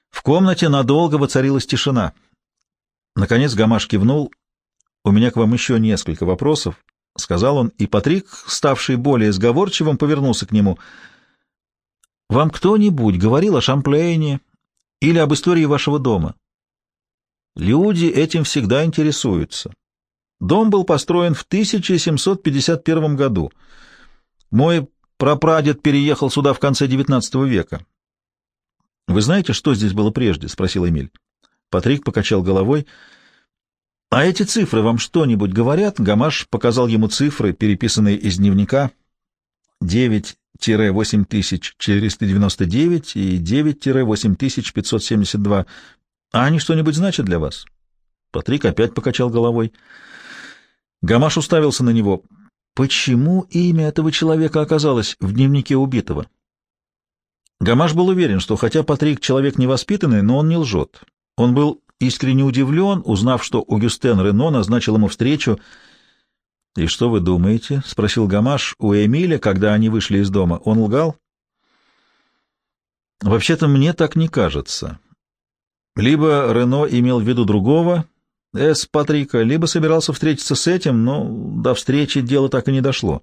В комнате надолго воцарилась тишина. Наконец Гамаш кивнул. «У меня к вам еще несколько вопросов», — сказал он, и Патрик, ставший более сговорчивым, повернулся к нему. «Вам кто-нибудь говорил о Шамплейне или об истории вашего дома? Люди этим всегда интересуются. Дом был построен в тысяча семьсот пятьдесят первом году. Мой прапрадед переехал сюда в конце девятнадцатого века. Вы знаете, что здесь было прежде?» — спросил Эмиль. Патрик покачал головой. «А эти цифры вам что-нибудь говорят?» Гамаш показал ему цифры, переписанные из дневника. девять-восемь тысяч четыреста девяносто девять и девять-восемь тысяч пятьсот семьдесят два. А они что-нибудь значат для вас? Патрик опять покачал головой. Гамаш уставился на него. Почему имя этого человека оказалось в дневнике убитого? Гамаш был уверен, что хотя Патрик человек невоспитанный, но он не лжет. Он был искренне удивлен, узнав, что Огюстен Рено назначил ему встречу. «И что вы думаете?» — спросил Гамаш у Эмиля, когда они вышли из дома. Он лгал? «Вообще-то мне так не кажется. Либо Рено имел в виду другого, С. Патрика, либо собирался встретиться с этим, но до встречи дело так и не дошло.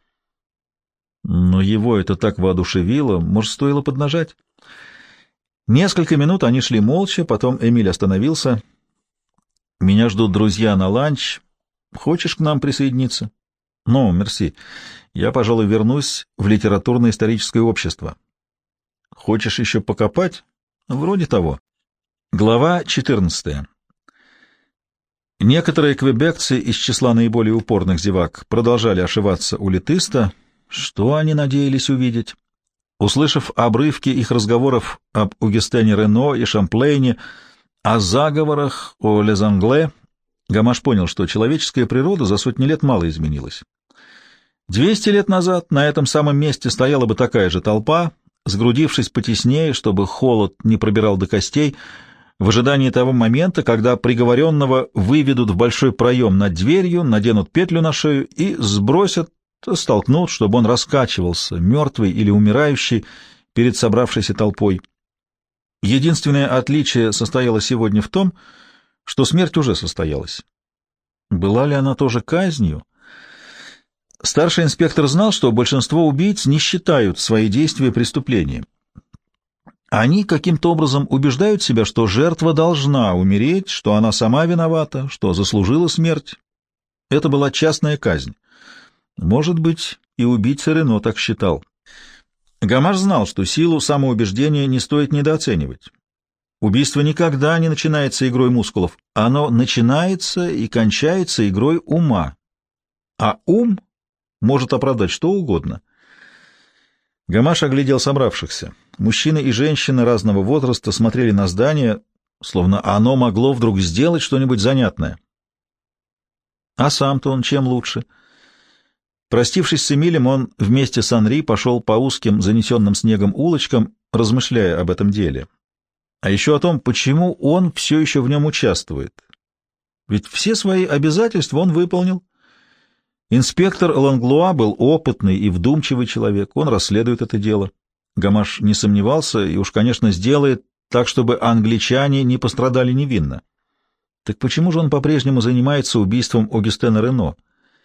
Но его это так воодушевило, может, стоило поднажать?» Несколько минут они шли молча, потом Эмиль остановился. «Меня ждут друзья на ланч. Хочешь к нам присоединиться?» «Ну, мерси. Я, пожалуй, вернусь в литературно-историческое общество». «Хочешь еще покопать?» «Вроде того». Глава четырнадцатая. Некоторые квебекцы из числа наиболее упорных зевак продолжали ошиваться у Летыста. Что они надеялись увидеть? Услышав обрывки их разговоров об Огюстене Рено и Шамплейне, о заговорах, о Лезангле, Гамаш понял, что человеческая природа за сотни лет мало изменилась. Двести лет назад на этом самом месте стояла бы такая же толпа, сгрудившись потеснее, чтобы холод не пробирал до костей, в ожидании того момента, когда приговоренного выведут в большой проем над дверью, наденут петлю на шею и сбросят, столкнут, чтобы он раскачивался, мертвый или умирающий, перед собравшейся толпой. Единственное отличие состояло сегодня в том, что смерть уже состоялась. Была ли она тоже казнью? Старший инспектор знал, что большинство убийц не считают свои действия преступлением. Они каким-то образом убеждают себя, что жертва должна умереть, что она сама виновата, что заслужила смерть. Это была частная казнь. Может быть, и убийца Рено так считал. Гамаш знал, что силу самоубеждения не стоит недооценивать. Убийство никогда не начинается игрой мускулов. Оно начинается и кончается игрой ума. А ум может оправдать что угодно. Гамаш оглядел собравшихся. Мужчины и женщины разного возраста смотрели на здание, словно оно могло вдруг сделать что-нибудь занятное. А сам-то он чем лучше? Простившись с Эмилем, он вместе с Анри пошел по узким, занесенным снегом улочкам, размышляя об этом деле. А еще о том, почему он все еще в нем участвует. Ведь все свои обязательства он выполнил. Инспектор Ланглуа был опытный и вдумчивый человек, он расследует это дело. Гамаш не сомневался и уж, конечно, сделает так, чтобы англичане не пострадали невинно. Так почему же он по-прежнему занимается убийством Огюстена Рено?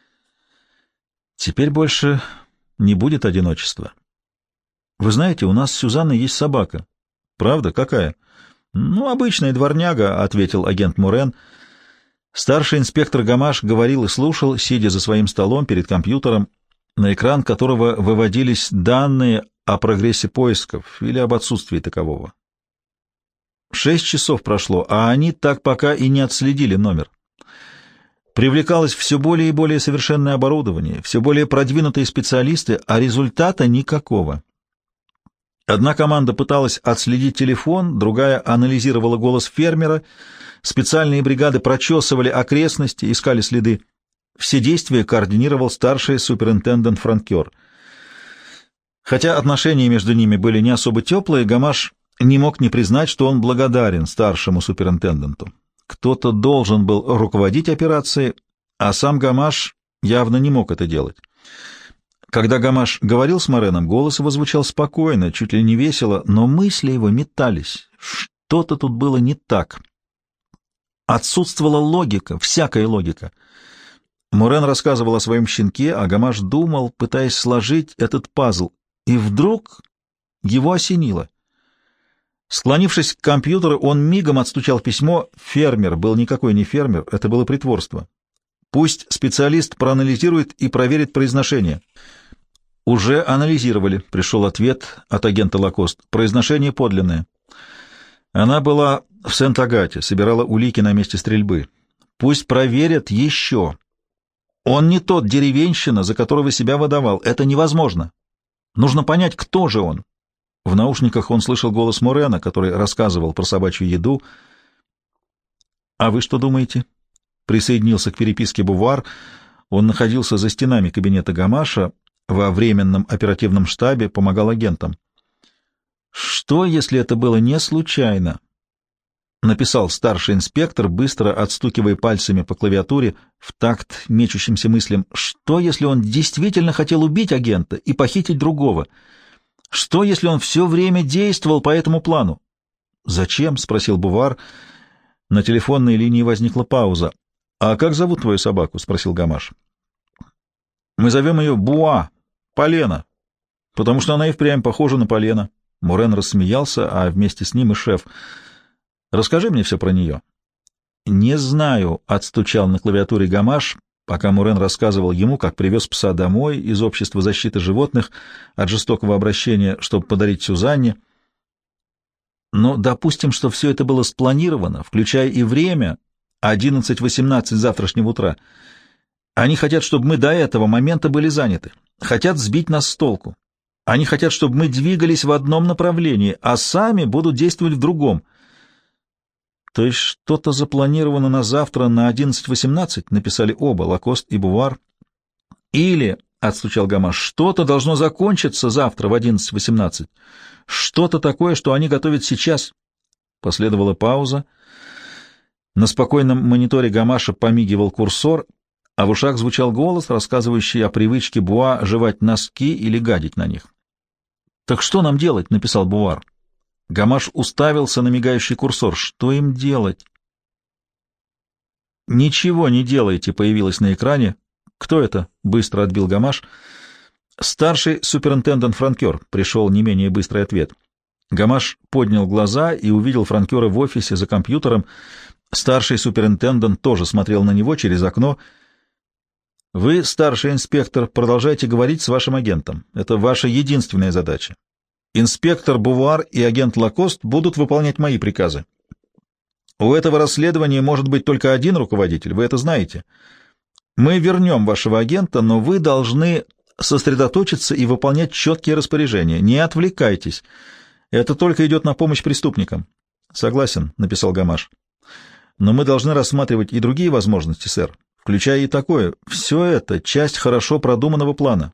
Теперь больше не будет одиночества. Вы знаете, у нас с Сюзанной есть собака. Правда? Какая? Ну, обычная дворняга, — ответил агент Мурен. Старший инспектор Гамаш говорил и слушал, сидя за своим столом перед компьютером, на экран которого выводились данные о прогрессе поисков или об отсутствии такового. Шесть часов прошло, а они так пока и не отследили номер. Привлекалось все более и более совершенное оборудование, все более продвинутые специалисты, а результата никакого. Одна команда пыталась отследить телефон, другая анализировала голос фермера, специальные бригады прочесывали окрестности, искали следы. Все действия координировал старший суперинтендант Франкер. Хотя отношения между ними были не особо теплые, Гамаш не мог не признать, что он благодарен старшему суперинтенданту. Кто-то должен был руководить операцией, а сам Гамаш явно не мог это делать. Когда Гамаш говорил с Мореном, голос его звучал спокойно, чуть ли не весело, но мысли его метались. что-то тут было не так. Отсутствовала логика, всякая логика. Морен рассказывал о своем щенке, а Гамаш думал, пытаясь сложить этот пазл, и вдруг его осенило. Склонившись к компьютеру, он мигом отстучал письмо. Фермер был никакой не фермер, это было притворство. Пусть специалист проанализирует и проверит произношение. Уже анализировали, пришел ответ от агента Лакост. Произношение подлинное. Она была в Сент-Агате, собирала улики на месте стрельбы. Пусть проверят еще. Он не тот деревенщина, за которого себя выдавал. Это невозможно. Нужно понять, кто же он. В наушниках он слышал голос Морена, который рассказывал про собачью еду. «А вы что думаете?» Присоединился к переписке Бувар. Он находился за стенами кабинета Гамаша, во временном оперативном штабе, помогал агентам. «Что, если это было не случайно?» — написал старший инспектор, быстро отстукивая пальцами по клавиатуре в такт мечущимся мыслям. «Что, если он действительно хотел убить агента и похитить другого? Что, если он все время действовал по этому плану?» «Зачем?» — спросил Бувар. На телефонной линии возникла пауза. «А как зовут твою собаку?» — спросил Гамаш. «Мы зовем ее Буа, Полена, потому что она и впрямь похожа на полено». Морен рассмеялся, а вместе с ним и шеф. «Расскажи мне все про нее». «Не знаю», — отстучал на клавиатуре Гамаш, пока Морен рассказывал ему, как привез пса домой из общества защиты животных от жестокого обращения, чтобы подарить Сюзанне. «Но допустим, что все это было спланировано, включая и время, одиннадцать восемнадцать завтрашнего утра. Они хотят, чтобы мы до этого момента были заняты, хотят сбить нас с толку. Они хотят, чтобы мы двигались в одном направлении, а сами будут действовать в другом». «То есть что-то запланировано на завтра на одиннадцать восемнадцать?» — написали оба, Лакост и Бувар. «Или, — отстучал Гамаш, — что-то должно закончиться завтра в одиннадцать восемнадцать. Что-то такое, что они готовят сейчас». Последовала пауза. На спокойном мониторе Гамаша помигивал курсор, а в ушах звучал голос, рассказывающий о привычке Буа жевать носки или гадить на них. «Так что нам делать?» — написал Бувар. Гамаш уставился на мигающий курсор. «Что им делать?» «Ничего не делайте», — появилось на экране. «Кто это?» — быстро отбил Гамаш. «Старший суперинтендант Франкер», — пришел не менее быстрый ответ. Гамаш поднял глаза и увидел Франкера в офисе за компьютером. Старший суперинтендант тоже смотрел на него через окно. «Вы, старший инспектор, продолжайте говорить с вашим агентом. Это ваша единственная задача. Инспектор Бувар и агент Лакост будут выполнять мои приказы. У этого расследования может быть только один руководитель, вы это знаете. Мы вернем вашего агента, но вы должны сосредоточиться и выполнять четкие распоряжения. Не отвлекайтесь. Это только идет на помощь преступникам». «Согласен», — написал Гамаш. «Но мы должны рассматривать и другие возможности, сэр, включая и такое. Все это часть хорошо продуманного плана».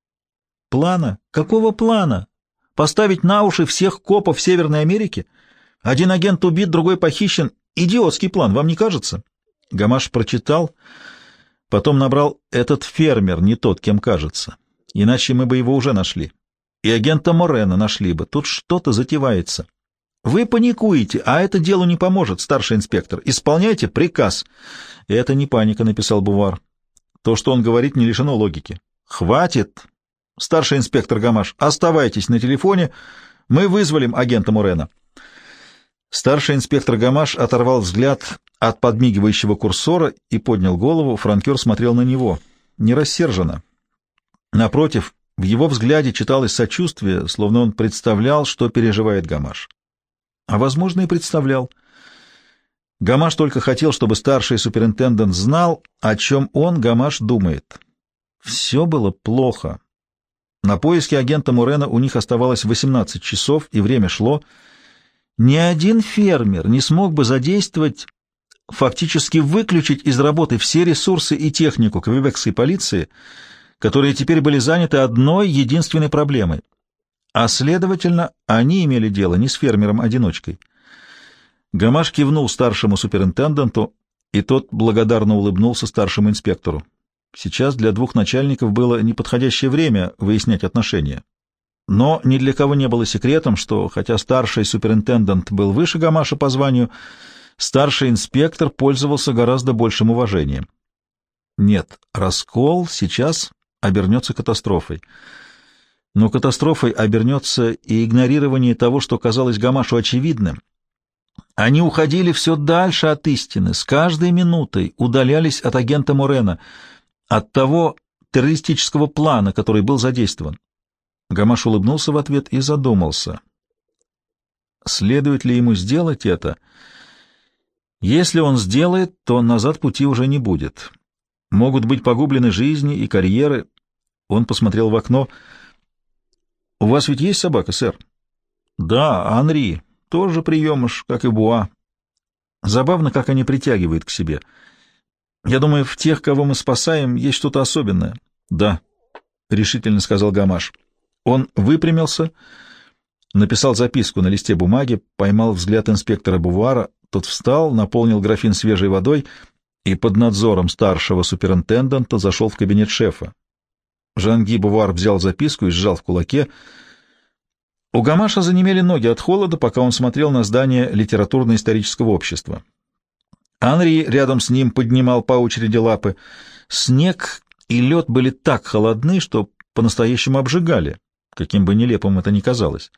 «Плана? Какого плана? Поставить на уши всех копов Северной Америки? Один агент убит, другой похищен. Идиотский план, вам не кажется?» Гамаш прочитал, потом набрал «этот фермер не тот, кем кажется. Иначе мы бы его уже нашли. И агента Морена нашли бы. Тут что-то затевается. Вы паникуете, а это делу не поможет, старший инспектор. Исполняйте приказ». «Это не паника», — написал Бувар. «То, что он говорит, не лишено логики». «Хватит, старший инспектор Гамаш, оставайтесь на телефоне. Мы вызволим агента Морена». Старший инспектор Гамаш оторвал взгляд от подмигивающего курсора и поднял голову. Франкер смотрел на него, не рассерженно. Напротив, в его взгляде читалось сочувствие, словно он представлял, что переживает Гамаш. А, возможно, и представлял. Гамаш только хотел, чтобы старший суперинтендант знал, о чем он, Гамаш, думает. Все было плохо. На поиски агента Морена у них оставалось восемнадцать часов, и время шло. Ни один фермер не смог бы задействовать, фактически выключить из работы все ресурсы и технику квебекской полиции, которые теперь были заняты одной единственной проблемой. А, следовательно, они имели дело не с фермером-одиночкой. Гамаш кивнул старшему суперинтенданту, и тот благодарно улыбнулся старшему инспектору. Сейчас для двух начальников было неподходящее время выяснять отношения. Но ни для кого не было секретом, что, хотя старший суперинтендант был выше Гамаша по званию, старший инспектор пользовался гораздо большим уважением. Нет, раскол сейчас обернется катастрофой. Но катастрофой обернется и игнорирование того, что казалось Гамашу очевидным. Они уходили все дальше от истины, с каждой минутой удалялись от агента Морена, от того террористического плана, который был задействован. Гамаш улыбнулся в ответ и задумался. Следует ли ему сделать это? Если он сделает, то назад пути уже не будет. Могут быть погублены жизни и карьеры. Он посмотрел в окно. — У вас ведь есть собака, сэр? — Да, Анри. Тоже приемыш, как и Буа. Забавно, как они притягивают к себе. Я думаю, в тех, кого мы спасаем, есть что-то особенное. — Да, — решительно сказал Гамаш. Он выпрямился, написал записку на листе бумаги, поймал взгляд инспектора Бувара. Тот встал, наполнил графин свежей водой и под надзором старшего суперинтенданта зашел в кабинет шефа. Жан-Ги Бувар взял записку и сжал в кулаке. У Гамаша занемели ноги от холода, пока он смотрел на здание литературно-исторического общества. Анри рядом с ним поднимал по очереди лапы. Снег и лед были так холодны, что по-настоящему обжигали, каким бы нелепым это ни казалось.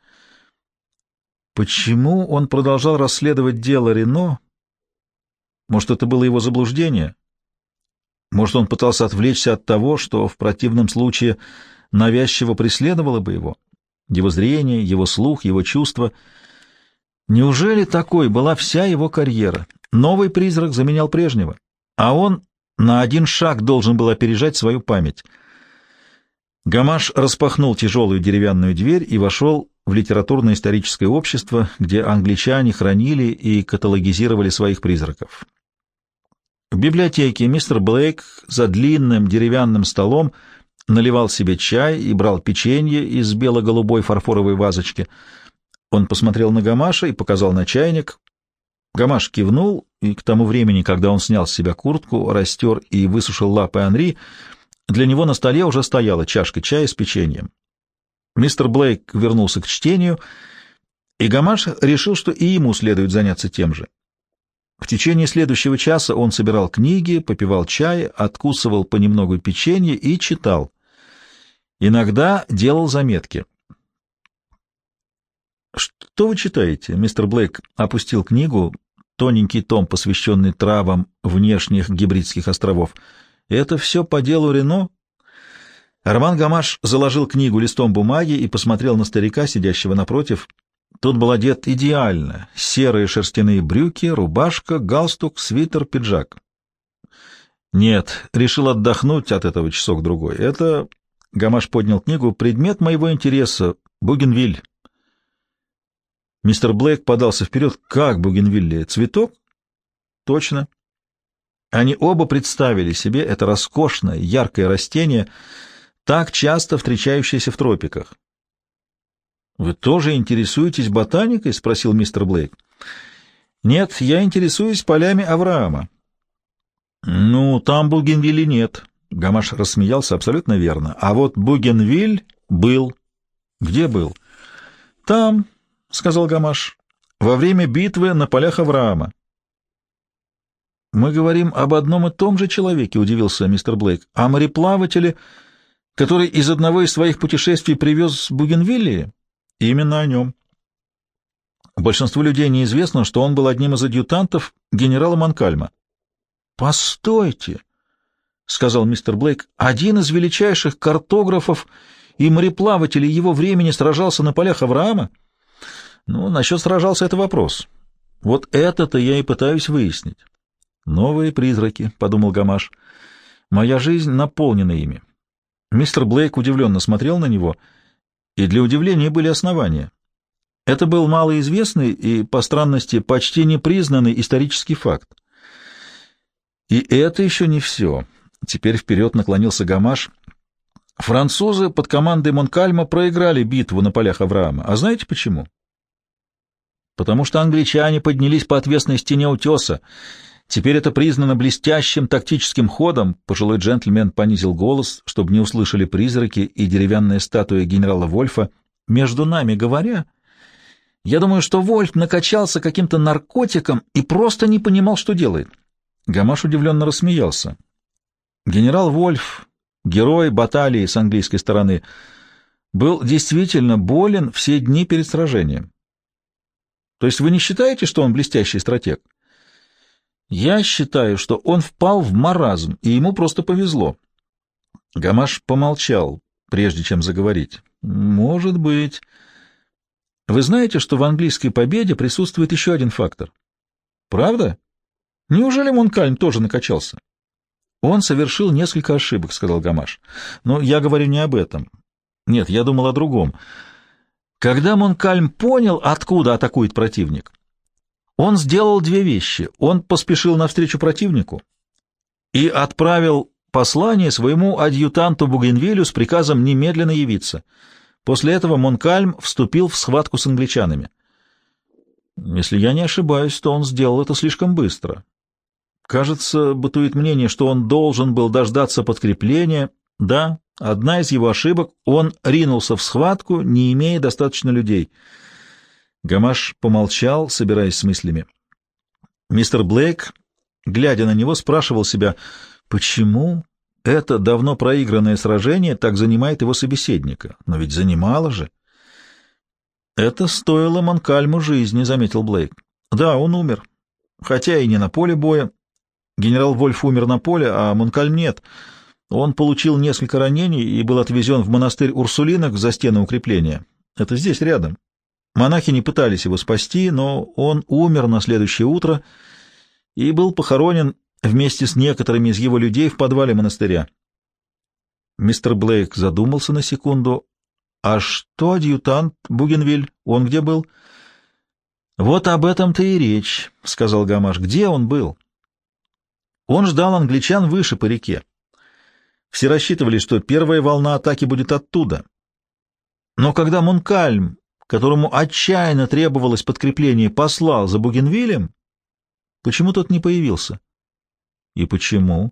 Почему он продолжал расследовать дело Рено? Может, это было его заблуждение? Может, он пытался отвлечься от того, что в противном случае навязчиво преследовало бы его? Его зрение, его слух, его чувства. Неужели такой была вся его карьера? Новый призрак заменял прежнего, а он на один шаг должен был опережать свою память. Гамаш распахнул тяжелую деревянную дверь и вошел в литературно-историческое общество, где англичане хранили и каталогизировали своих призраков. В библиотеке мистер Блейк за длинным деревянным столом наливал себе чай и брал печенье из бело-голубой фарфоровой вазочки. Он посмотрел на Гамаша и показал на чайник. Гамаш кивнул, и к тому времени, когда он снял с себя куртку, растер и высушил лапы Анри, для него на столе уже стояла чашка чая с печеньем. Мистер Блейк вернулся к чтению, и Гамаш решил, что и ему следует заняться тем же. В течение следующего часа он собирал книги, попивал чай, откусывал понемногу печенье и читал. Иногда делал заметки. «Что вы читаете?» Мистер Блейк опустил книгу, тоненький том, посвященный травам внешних гибридских островов. «Это все по делу Рено?» Арман Гамаш заложил книгу листом бумаги и посмотрел на старика, сидящего напротив. Тот был одет идеально. Серые шерстяные брюки, рубашка, галстук, свитер, пиджак. «Нет, решил отдохнуть от этого часок-другой. Это...» — Гамаш поднял книгу. «Предмет моего интереса — бугенвиль». Мистер Блейк подался вперед. «Как бугенвилля? Цветок?» «Точно». Они оба представили себе это роскошное, яркое растение, так часто встречающееся в тропиках. «Вы тоже интересуетесь ботаникой?» — спросил мистер Блейк. «Нет, я интересуюсь полями Авраама». «Ну, там бугенвилли нет». Гамаш рассмеялся. «Абсолютно верно. А вот бугенвиль был». «Где был?» «Там», — сказал Гамаш, — «во время битвы на полях Авраама». «Мы говорим об одном и том же человеке», — удивился мистер Блейк. «О мореплавателе, который из одного из своих путешествий привез бугенвиллии?» «Именно о нем». Большинству людей неизвестно, что он был одним из адъютантов генерала Монкальма. «Постойте», — сказал мистер Блейк, — «один из величайших картографов и мореплавателей его времени сражался на полях Авраама?» «Ну, насчет сражался — это вопрос. Вот это-то я и пытаюсь выяснить». «Новые призраки», — подумал Гамаш. «Моя жизнь наполнена ими». Мистер Блейк удивленно смотрел на него, и для удивления были основания. Это был малоизвестный и, по странности, почти непризнанный исторический факт. И это еще не все. Теперь вперед наклонился Гамаш. Французы под командой Монкальма проиграли битву на полях Авраама. А знаете почему? Потому что англичане поднялись по отвесной стене утеса. Теперь это признано блестящим тактическим ходом. Пожилой джентльмен понизил голос, чтобы не услышали призраки и деревянная статуя генерала Вольфа. Между нами говоря, я думаю, что Вольф накачался каким-то наркотиком и просто не понимал, что делает. Гамаш удивленно рассмеялся. Генерал Вольф, герой баталии с английской стороны, был действительно болен все дни перед сражением. То есть вы не считаете, что он блестящий стратег? Я считаю, что он впал в маразм, и ему просто повезло. Гамаш помолчал, прежде чем заговорить. Может быть. Вы знаете, что в английской победе присутствует еще один фактор? Правда? Неужели Монкальм тоже накачался? Он совершил несколько ошибок, сказал Гамаш. Но я говорю не об этом. Нет, я думал о другом. Когда Монкальм понял, откуда атакует противник, он сделал две вещи. Он поспешил навстречу противнику и отправил послание своему адъютанту Бугенвилю с приказом немедленно явиться. После этого Монкальм вступил в схватку с англичанами. Если я не ошибаюсь, то он сделал это слишком быстро. Кажется, бытует мнение, что он должен был дождаться подкрепления. Да, одна из его ошибок — он ринулся в схватку, не имея достаточно людей. Гамаш помолчал, собираясь с мыслями. Мистер Блейк, глядя на него, спрашивал себя, почему это давно проигранное сражение так занимает его собеседника. Но ведь занимало же. Это стоило Монкальму жизни, заметил Блейк. Да, он умер. Хотя и не на поле боя. Генерал Вольф умер на поле, а Монкальм нет. Он получил несколько ранений и был отвезен в монастырь Урсулинок за стены укрепления. Это здесь, рядом. Монахи не пытались его спасти, но он умер на следующее утро и был похоронен вместе с некоторыми из его людей в подвале монастыря. Мистер Блейк задумался на секунду. А что адъютант Бугенвиль? Он где был? Вот об этом-то и речь, сказал Гамаш. Где он был? Он ждал англичан выше по реке. Все рассчитывали, что первая волна атаки будет оттуда. Но когда Монкальм, которому отчаянно требовалось подкрепление, послал за Бугенвилем, почему тот не появился? И почему?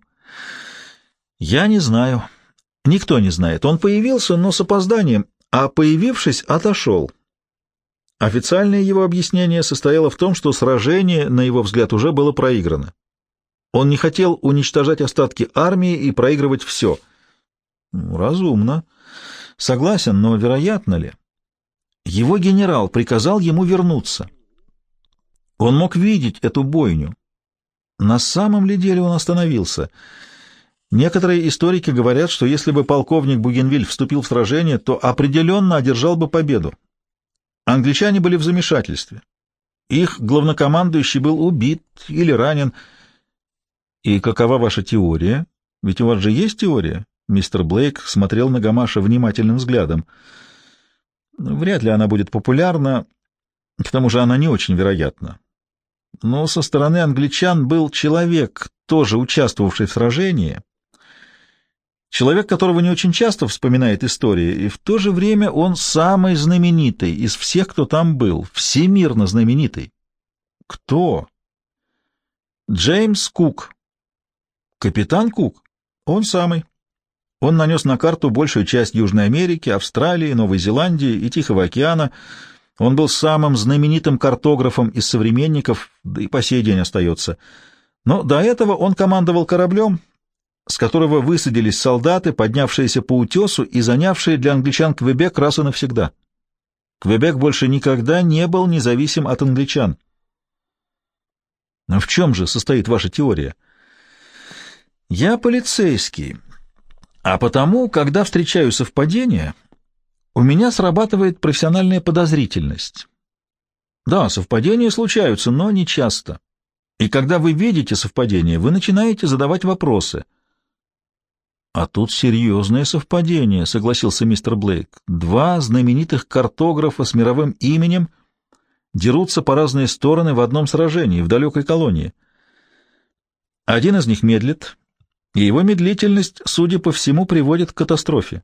Я не знаю. Никто не знает. Он появился, но с опозданием, а появившись, отошел. Официальное его объяснение состояло в том, что сражение, на его взгляд, уже было проиграно. Он не хотел уничтожать остатки армии и проигрывать все. Разумно. Согласен, но вероятно ли? Его генерал приказал ему вернуться. Он мог видеть эту бойню. На самом ли деле он остановился? Некоторые историки говорят, что если бы полковник Бугенвиль вступил в сражение, то определенно одержал бы победу. Англичане были в замешательстве. Их главнокомандующий был убит или ранен. И какова ваша теория? Ведь у вас же есть теория? Мистер Блейк смотрел на Гамаша внимательным взглядом. Вряд ли она будет популярна, к тому же она не очень вероятна. Но со стороны англичан был человек, тоже участвовавший в сражении, человек, которого не очень часто вспоминает история, и в то же время он самый знаменитый из всех, кто там был, всемирно знаменитый. Кто? Джеймс Кук. Капитан Кук? Он самый. Он нанес на карту большую часть Южной Америки, Австралии, Новой Зеландии и Тихого океана. Он был самым знаменитым картографом из современников, да и по сей день остается. Но до этого он командовал кораблем, с которого высадились солдаты, поднявшиеся по утесу и занявшие для англичан Квебек раз и навсегда. Квебек больше никогда не был независим от англичан. Но в чем же состоит ваша теория? Я полицейский, а потому, когда встречаю совпадения, у меня срабатывает профессиональная подозрительность. Да, совпадения случаются, но не часто. И когда вы видите совпадение, вы начинаете задавать вопросы. А тут серьезное совпадение, согласился мистер Блейк. Два знаменитых картографа с мировым именем дерутся по разные стороны в одном сражении, в далекой колонии. Один из них медлит, и его медлительность, судя по всему, приводит к катастрофе.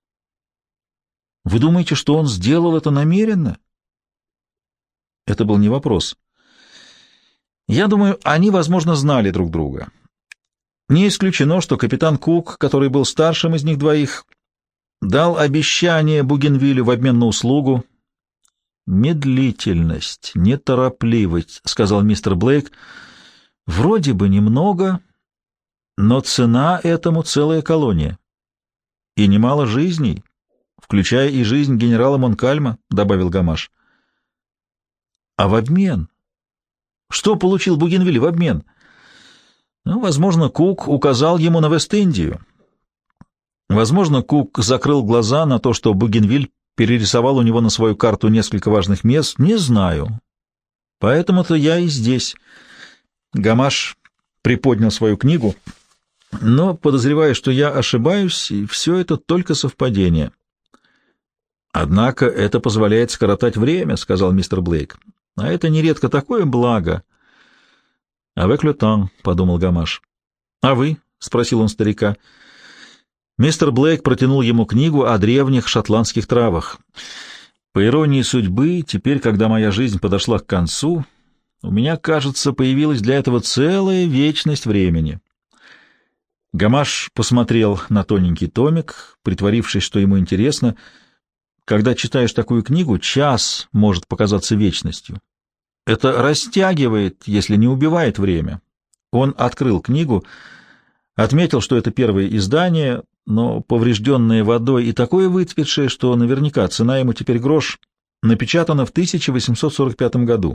Вы думаете, что он сделал это намеренно? Это был не вопрос. Я думаю, они, возможно, знали друг друга. Не исключено, что капитан Кук, который был старшим из них двоих, Дал обещание Бугенвиллю в обмен на услугу. «Медлительность, неторопливость», — сказал мистер Блейк. «Вроде бы немного, но цена этому целая колония. И немало жизней, включая и жизнь генерала Монкальма», — добавил Гамаш. «А в обмен? Что получил Бугенвиль в обмен?» «Ну, возможно, Кук указал ему на Вест-Индию. Возможно, Кук закрыл глаза на то, что Бугенвиль перерисовал у него на свою карту несколько важных мест. Не знаю. Поэтому-то я и здесь». Гамаш приподнял свою книгу, но подозреваю, что я ошибаюсь, и все это только совпадение. «Однако это позволяет скоротать время», — сказал мистер Блейк. «А это нередко такое благо». «Avec le temps», — подумал Гамаш. «А вы?» — спросил он старика. Мистер Блейк протянул ему книгу о древних шотландских травах. «По иронии судьбы, теперь, когда моя жизнь подошла к концу, у меня, кажется, появилась для этого целая вечность времени». Гамаш посмотрел на тоненький томик, притворившись, что ему интересно. Когда читаешь такую книгу, час может показаться вечностью. Это растягивает, если не убивает время. Он открыл книгу, отметил, что это первое издание, но поврежденное водой и такое выцветшее, что наверняка цена ему теперь грош, напечатано в тысяча восемьсот сорок пятом году.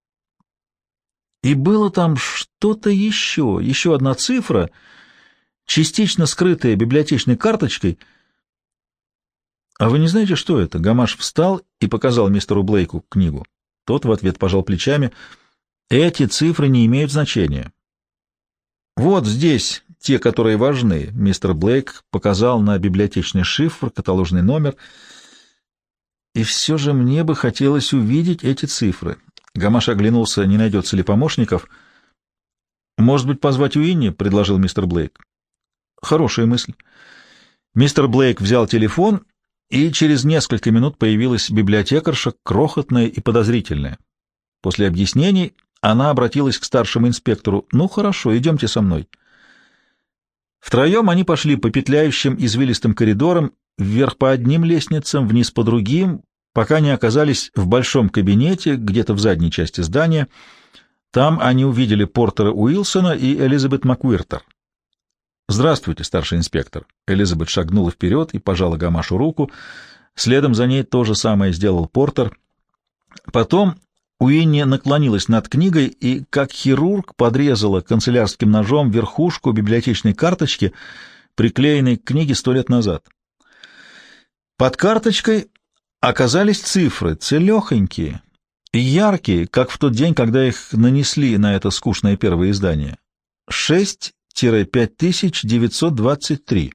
И было там что-то еще, еще одна цифра, частично скрытая библиотечной карточкой. «А вы не знаете, что это?» Гамаш встал и показал мистеру Блейку книгу. Тот в ответ пожал плечами. «Эти цифры не имеют значения. Вот здесь те, которые важны». Мистер Блейк показал на библиотечный шифр, каталожный номер. «И все же мне бы хотелось увидеть эти цифры». Гамаш оглянулся, не найдется ли помощников. «Может быть, позвать Уинни?» — предложил мистер Блейк. «Хорошая мысль». Мистер Блейк взял телефон, и через несколько минут появилась библиотекарша, крохотная и подозрительная. После объяснений она обратилась к старшему инспектору. «Ну, хорошо, идемте со мной». Втроем они пошли по петляющим извилистым коридорам, вверх по одним лестницам, вниз по другим, пока не оказались в большом кабинете, где-то в задней части здания. Там они увидели Портера Уилсона и Элизабет Макуиртер. «Здравствуйте, старший инспектор». Элизабет шагнула вперед и пожала Гамашу руку. Следом за ней то же самое сделал Портер. Потом Уинни наклонилась над книгой и, как хирург, подрезала канцелярским ножом верхушку библиотечной карточки, приклеенной к книге сто лет назад. Под карточкой оказались цифры, целехонькие и яркие, как в тот день, когда их нанесли на это скучное первое издание. Шесть пять тысяч девятьсот двадцать три.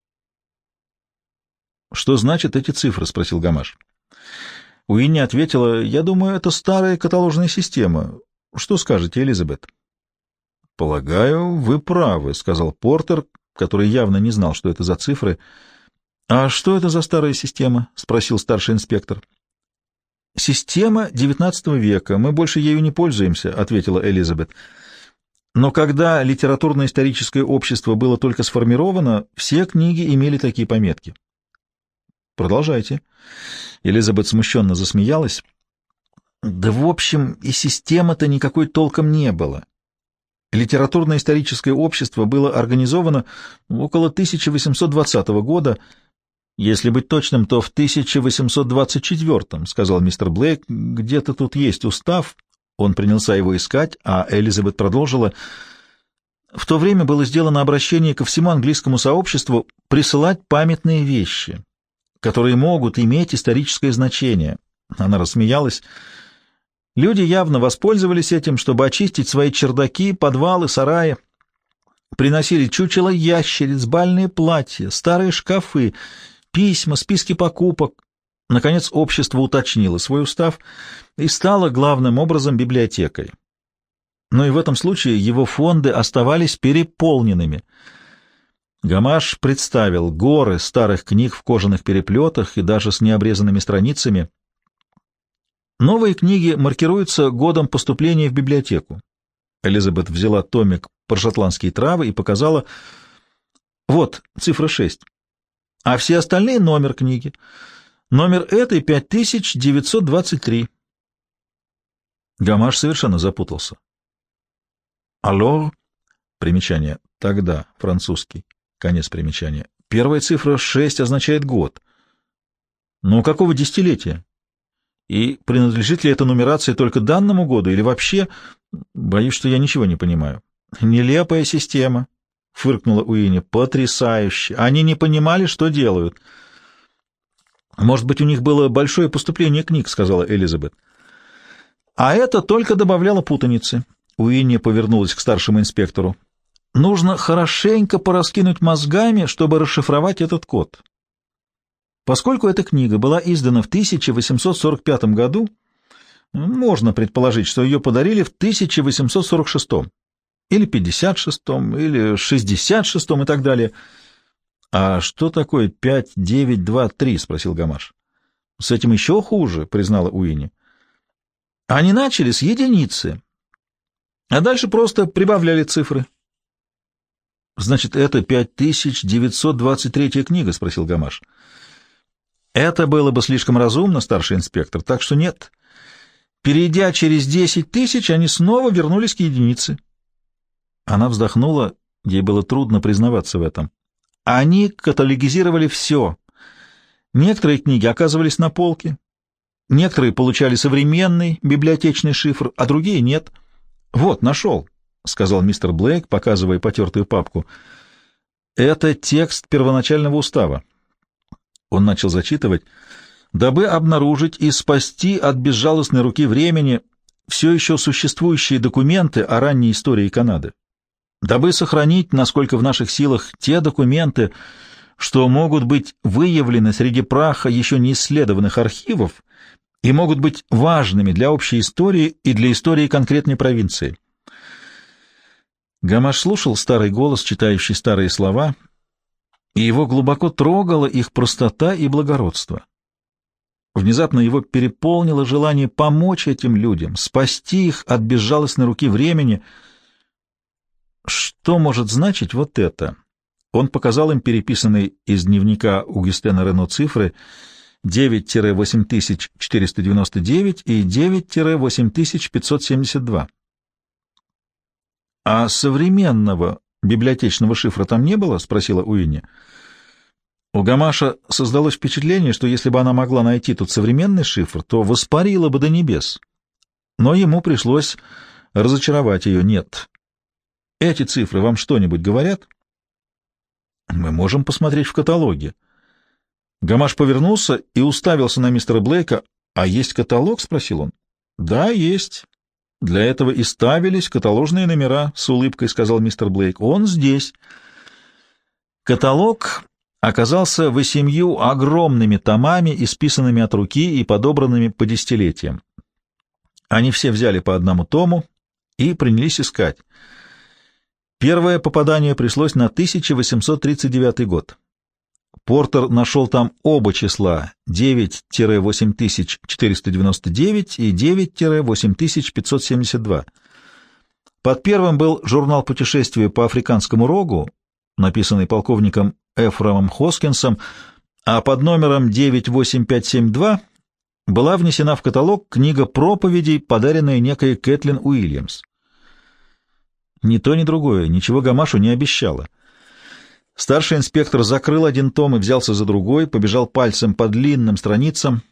«Что значат эти цифры?» — спросил Гамаш. Уинни ответила: «Я думаю, это старая каталожная система. Что скажете, Элизабет?» «Полагаю, вы правы», — сказал Портер, который явно не знал, что это за цифры. «А что это за старая система?» — спросил старший инспектор. «Система девятнадцатого века. Мы больше ею не пользуемся», — ответила Элизабет. «Но когда литературно-историческое общество было только сформировано, все книги имели такие пометки». «Продолжайте». Элизабет смущенно засмеялась. «Да, в общем, и системы-то никакой толком не было. Литературно-историческое общество было организовано около тысяча восемьсот двадцатого года. Если быть точным, то в тысяча восемьсот двадцать четвёртом, — сказал мистер Блейк. «Где-то тут есть устав». Он принялся его искать, а Элизабет продолжила. «В то время было сделано обращение ко всему английскому сообществу присылать памятные вещи, которые могут иметь историческое значение». Она рассмеялась. Люди явно воспользовались этим, чтобы очистить свои чердаки, подвалы, сараи. Приносили чучело ящериц, бальные платья, старые шкафы, письма, списки покупок. Наконец, общество уточнило свой устав и стало главным образом библиотекой. Но и в этом случае его фонды оставались переполненными. Гамаш представил горы старых книг в кожаных переплетах и даже с необрезанными страницами. Новые книги маркируются годом поступления в библиотеку. Элизабет взяла томик про шотландские травы и показала: «Вот цифра шесть. а все остальные — номер книги. Номер этой — пять тысяч девятьсот двадцать три. Гамаш совершенно запутался. «Alors?» Примечание. «Тогда», французский. Конец примечания. Первая цифра шесть означает год. Но какого десятилетия? И принадлежит ли эта нумерация только данному году или вообще? Боюсь, что я ничего не понимаю. Нелепая система, — фыркнула Уинни. Потрясающе. Они не понимали, что делают. Может быть, у них было большое поступление книг, — сказала Элизабет. А это только добавляло путаницы. Уинни повернулась к старшему инспектору. Нужно хорошенько пораскинуть мозгами, чтобы расшифровать этот код. Поскольку эта книга была издана в тысяча восемьсот сорок пятом году, можно предположить, что ее подарили в тысяча восемьсот сорок шестом, или пятьдесят шестом, или шестьдесят шестом и так далее. — А что такое пять девять два три? — спросил Гамаш. — С этим еще хуже, — признала Уинни. — Они начали с единицы, а дальше просто прибавляли цифры. — Значит, это пять тысяч девятьсот двадцать третья книга? — спросил Гамаш. — Это было бы слишком разумно, старший инспектор, так что нет. Перейдя через десять тысяч, они снова вернулись к единице. Она вздохнула, ей было трудно признаваться в этом. Они каталогизировали все. Некоторые книги оказывались на полке, некоторые получали современный библиотечный шифр, а другие нет. — Вот, нашел, — сказал мистер Блейк, показывая потертую папку. — Это текст первоначального устава. Он начал зачитывать. «Дабы обнаружить и спасти от безжалостной руки времени все еще существующие документы о ранней истории Канады. Дабы сохранить, насколько в наших силах, те документы, что могут быть выявлены среди праха еще не исследованных архивов и могут быть важными для общей истории и для истории конкретной провинции». Гамаш слушал старый голос, читающий старые слова, и его глубоко трогала их простота и благородство. Внезапно его переполнило желание помочь этим людям, спасти их от безжалостной руки времени. Что может значить вот это? Он показал им переписанные из дневника Огюстена Рено цифры девять восемь четыреста девяносто девять и девять восемь пятьсот семьдесят два. «А современного библиотечного шифра там не было?» — спросила Уинни. У Гамаша создалось впечатление, что если бы она могла найти тут современный шифр, то воспарила бы до небес. Но ему пришлось разочаровать ее. Нет. Эти цифры вам что-нибудь говорят? Мы можем посмотреть в каталоге. Гамаш повернулся и уставился на мистера Блейка. «А есть каталог?» — спросил он. «Да, есть. Для этого и ставились каталожные номера», — с улыбкой сказал мистер Блейк. «Он здесь». Каталог оказался восемью огромными томами, исписанными от руки и подобранными по десятилетиям. Они все взяли по одному тому и принялись искать. Первое попадание пришлось на тысяча восемьсот тридцать девятый год. Портер нашел там оба числа девять восемь четыреста девяносто девять и девять восемь пятьсот семьдесят два. Под первым был журнал путешествия по Африканскому рогу, написанный полковником Эфромом Хоскинсом, а под номером девять восемь пять семь два была внесена в каталог книга проповедей, подаренная некой Кэтлин Уильямс. Ни то, ни другое ничего Гамашу не обещало. Старший инспектор закрыл один том и взялся за другой, побежал пальцем по длинным страницам.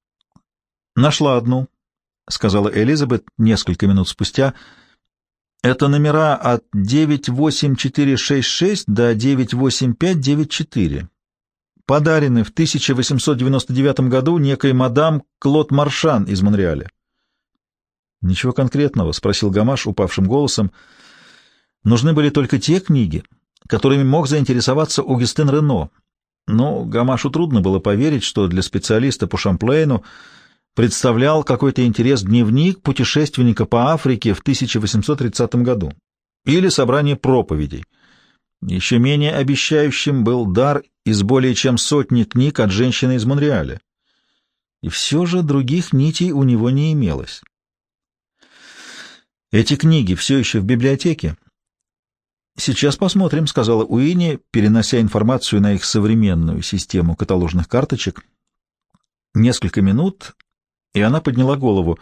«Нашла одну», — сказала Элизабет несколько минут спустя. «Это номера от девять восемь четыре шесть шесть до девять восемь пять девять четыре. Подарены в тысяча восемьсот девяносто девятом году некой мадам Клод Маршан из Монреаля». «Ничего конкретного?» — спросил Гамаш упавшим голосом. «Нужны были только те книги, которыми мог заинтересоваться Огюстен Рено». Но Гамашу трудно было поверить, что для специалиста по Шамплейну представлял какой-то интерес дневник путешественника по Африке в тысяча восемьсот тридцатом году или собрание проповедей. Еще менее обещающим был дар из более чем сотни книг от женщины из Монреаля. И все же других нитей у него не имелось. «Эти книги все еще в библиотеке?» «Сейчас посмотрим», — сказала Уинни, перенося информацию на их современную систему каталожных карточек. Несколько минут, и она подняла голову.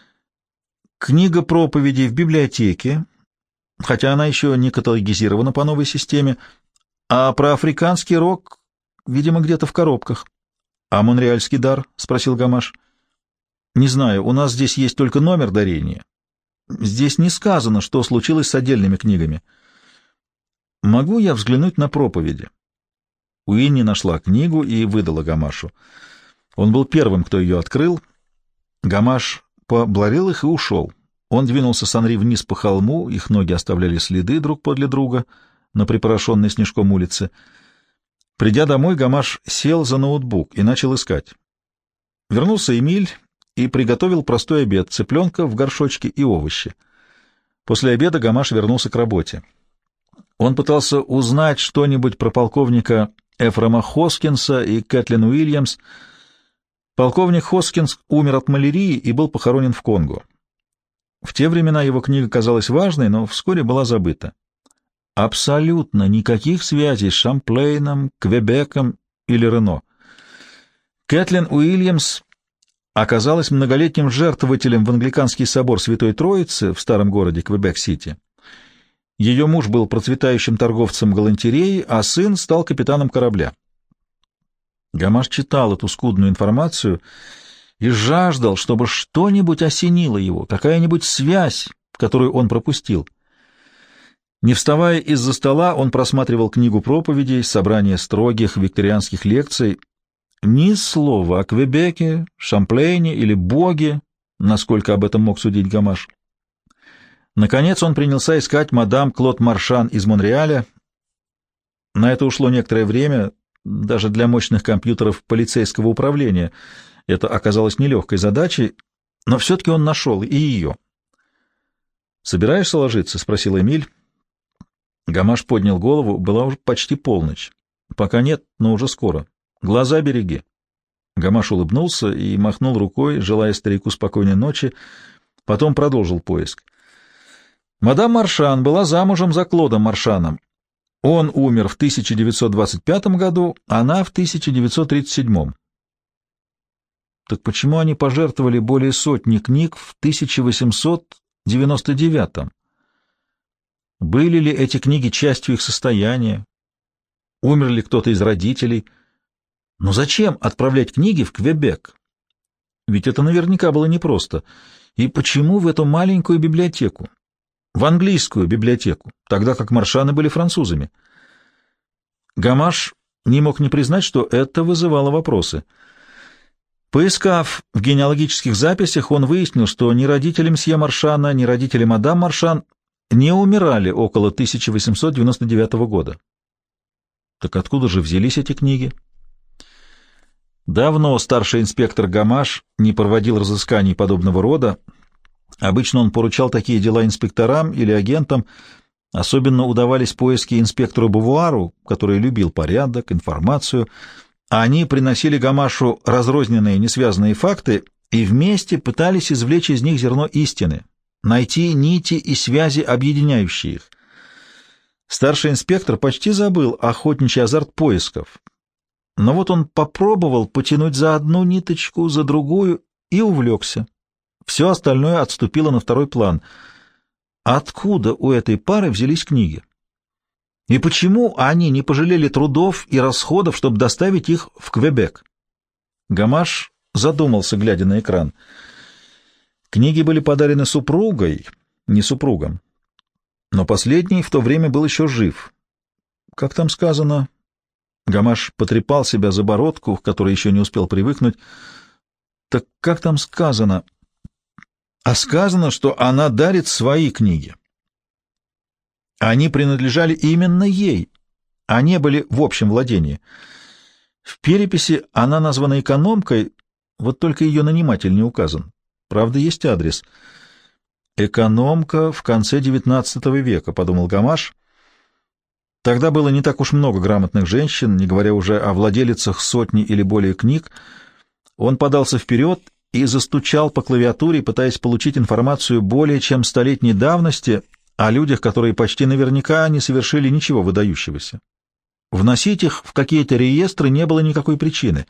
«Книга проповедей в библиотеке, хотя она еще не каталогизирована по новой системе, а про африканский рок, видимо, где-то в коробках». «А монреальский дар?» — спросил Гамаш. «Не знаю, у нас здесь есть только номер дарения. Здесь не сказано, что случилось с отдельными книгами». «Могу я взглянуть на проповеди?» Уинни нашла книгу и выдала Гамашу. Он был первым, кто ее открыл. Гамаш поблагодарил их и ушел. Он двинулся с Анри вниз по холму, их ноги оставляли следы друг подле друга на припорошенной снежком улице. Придя домой, Гамаш сел за ноутбук и начал искать. Вернулся Эмиль и приготовил простой обед: цыпленка в горшочке и овощи. После обеда Гамаш вернулся к работе. Он пытался узнать что-нибудь про полковника Эфрема Хоскинса и Кэтлин Уильямс. Полковник Хоскинс умер от малярии и был похоронен в Конго. В те времена его книга казалась важной, но вскоре была забыта. Абсолютно никаких связей с Шамплейном, Квебеком или Рено. Кэтлин Уильямс оказалась многолетним жертвователем в англиканский собор Святой Троицы в старом городе Квебек-Сити. Ее муж был процветающим торговцем галантереи, а сын стал капитаном корабля. Гамаш читал эту скудную информацию и жаждал, чтобы что-нибудь осенило его, какая-нибудь связь, которую он пропустил. Не вставая из-за стола, он просматривал книгу проповедей, собрание строгих викторианских лекций. Ни слова о Квебеке, Шамплейне или Боге, насколько об этом мог судить Гамаш. Наконец он принялся искать мадам Клод Маршан из Монреаля. На это ушло некоторое время, даже для мощных компьютеров полицейского управления. Это оказалось нелегкой задачей, но все-таки он нашел и ее. «Собираешься ложиться?» — спросил Эмиль. Гамаш поднял голову, была уже почти полночь. «Пока нет, но уже скоро. Глаза береги». Гамаш улыбнулся и махнул рукой, желая старику спокойной ночи, потом продолжил поиск. Мадам Маршан была замужем за Клодом Маршаном. Он умер в тысяча девятьсот двадцать пятом году, она в тысяча девятьсот тридцать седьмом. Так почему они пожертвовали более сотни книг в тысяча восемьсот девяносто девятом? Были ли эти книги частью их состояния? Умер ли кто-то из родителей? Но зачем отправлять книги в Квебек? Ведь это наверняка было непросто. И почему в эту маленькую библиотеку? В английскую библиотеку, тогда как Маршаны были французами. Гамаш не мог не признать, что это вызывало вопросы. Поискав в генеалогических записях, он выяснил, что ни родители мсье Маршана, ни родители мадам Маршан не умирали около тысяча восемьсот девяносто девятого года. Так откуда же взялись эти книги? Давно старший инспектор Гамаш не проводил разысканий подобного рода. Обычно он поручал такие дела инспекторам или агентам. Особенно удавались поиски инспектору Бувуару, который любил порядок, информацию. Они приносили Гамашу разрозненные несвязанные факты и вместе пытались извлечь из них зерно истины, найти нити и связи, объединяющие их. Старший инспектор почти забыл охотничий азарт поисков. Но вот он попробовал потянуть за одну ниточку, за другую и увлекся. Все остальное отступило на второй план. Откуда у этой пары взялись книги? И почему они не пожалели трудов и расходов, чтобы доставить их в Квебек? Гамаш задумался, глядя на экран. Книги были подарены супругой, не супругом. Но последний в то время был еще жив. Как там сказано? Гамаш потрепал себя за бородку, к которой еще не успел привыкнуть. Так как там сказано? А сказано, что она дарит свои книги. Они принадлежали именно ей, а не были в общем владении. В переписи она названа экономкой, вот только ее наниматель не указан. Правда, есть адрес. «Экономка в конце девятнадцатого века», — подумал Гамаш. Тогда было не так уж много грамотных женщин, не говоря уже о владелицах сотни или более книг. Он подался вперед и застучал по клавиатуре, пытаясь получить информацию более чем столетней давности о людях, которые почти наверняка не совершили ничего выдающегося. Вносить их в какие-то реестры не было никакой причины.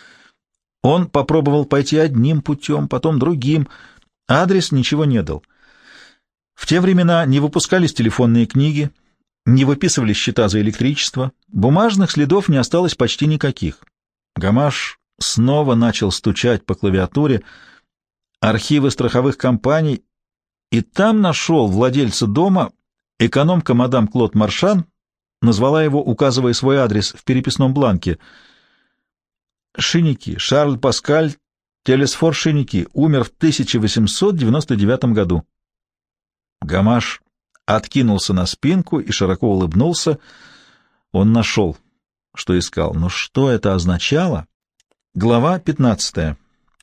Он попробовал пойти одним путем, потом другим. Адрес ничего не дал. В те времена не выпускались телефонные книги, не выписывали счета за электричество. Бумажных следов не осталось почти никаких. Гамаш снова начал стучать по клавиатуре архивы страховых компаний, и там нашел владельца дома, экономка мадам Клод Маршан, назвала его, указывая свой адрес в переписном бланке. Шиники, Шарль Паскаль Телесфор Шиники, умер в тысяча восемьсот девяносто девятом году. Гамаш откинулся на спинку и широко улыбнулся. Он нашел, что искал. Но что это означало? Глава пятнадцатая.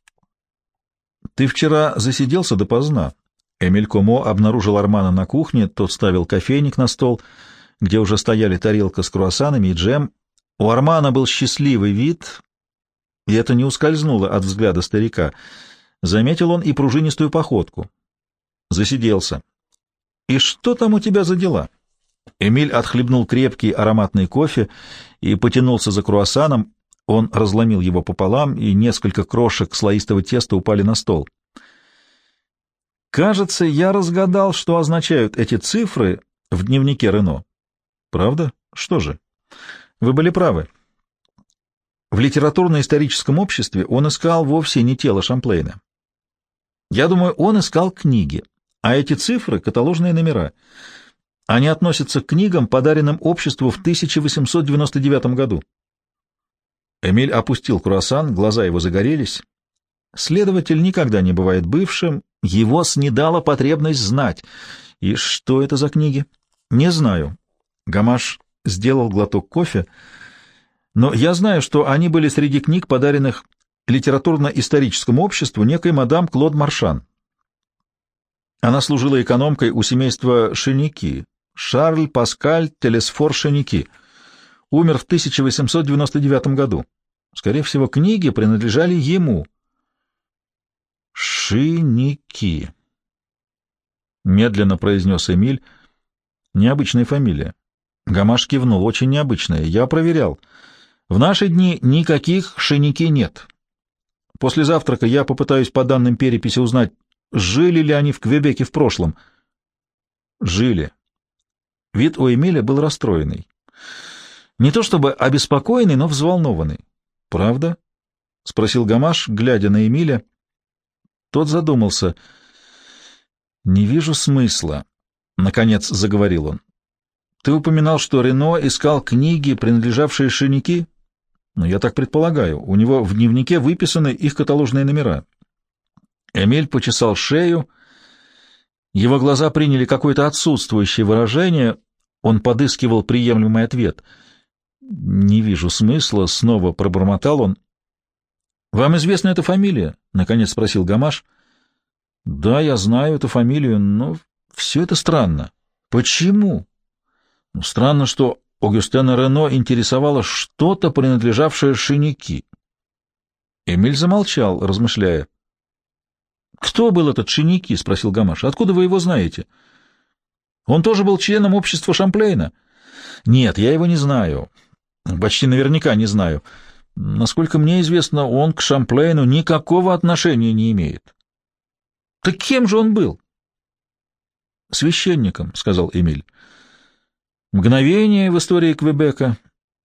«Ты вчера засиделся допоздна». Эмиль Комо обнаружил Армана на кухне, тот ставил кофейник на стол, где уже стояли тарелка с круассанами и джем. У Армана был счастливый вид, и это не ускользнуло от взгляда старика. Заметил он и пружинистую походку. Засиделся. «И что там у тебя за дела?» Эмиль отхлебнул крепкий ароматный кофе и потянулся за круассаном. Он разломил его пополам, и несколько крошек слоистого теста упали на стол. «Кажется, я разгадал, что означают эти цифры в дневнике Рено». «Правда? Что же?» «Вы были правы. В литературно-историческом обществе он искал вовсе не тело Шамплейна. Я думаю, он искал книги, а эти цифры — каталожные номера. Они относятся к книгам, подаренным обществу в тысяча восемьсот девяносто девятом году». Эмиль опустил круассан, глаза его загорелись. Следователь никогда не бывает бывшим, его снедала потребность знать. И что это за книги? Не знаю. Гамаш сделал глоток кофе, но я знаю, что они были среди книг, подаренных литературно-историческому обществу некой мадам Клод Маршан. Она служила экономкой у семейства Шиники, Шарль Паскаль Телесфор Шиники. Умер в тысяча восемьсот девяносто девятом году. Скорее всего, книги принадлежали ему. Шиники. Медленно произнес Эмиль. Необычная фамилия. Гамаш кивнул. Очень необычная. Я проверял. В наши дни никаких Шиники нет. После завтрака я попытаюсь по данным переписи узнать, жили ли они в Квебеке в прошлом. Жили. Вид у Эмиля был расстроенный. Не то чтобы обеспокоенный, но взволнованный. «Правда?» — спросил Гамаш, глядя на Эмиля. Тот задумался. «Не вижу смысла», — наконец заговорил он. «Ты упоминал, что Рено искал книги, принадлежавшие Шиники? Ну, я так предполагаю. У него в дневнике выписаны их каталожные номера». Эмиль почесал шею. Его глаза приняли какое-то отсутствующее выражение. Он подыскивал приемлемый ответ. «Не вижу смысла», — снова пробормотал он. «Вам известна эта фамилия?» — наконец спросил Гамаш. «Да, я знаю эту фамилию, но все это странно». «Почему?» ну, «Странно, что Огюстена Рено интересовало что-то, принадлежавшее Шиники». Эмиль замолчал, размышляя. «Кто был этот Шиники?» — спросил Гамаш. «Откуда вы его знаете?» «Он тоже был членом общества Шамплейна?» «Нет, я его не знаю. Почти наверняка не знаю. Насколько мне известно, он к Шамплейну никакого отношения не имеет». «Так кем же он был?» «Священником», — сказал Эмиль. «Мгновение в истории Квебека,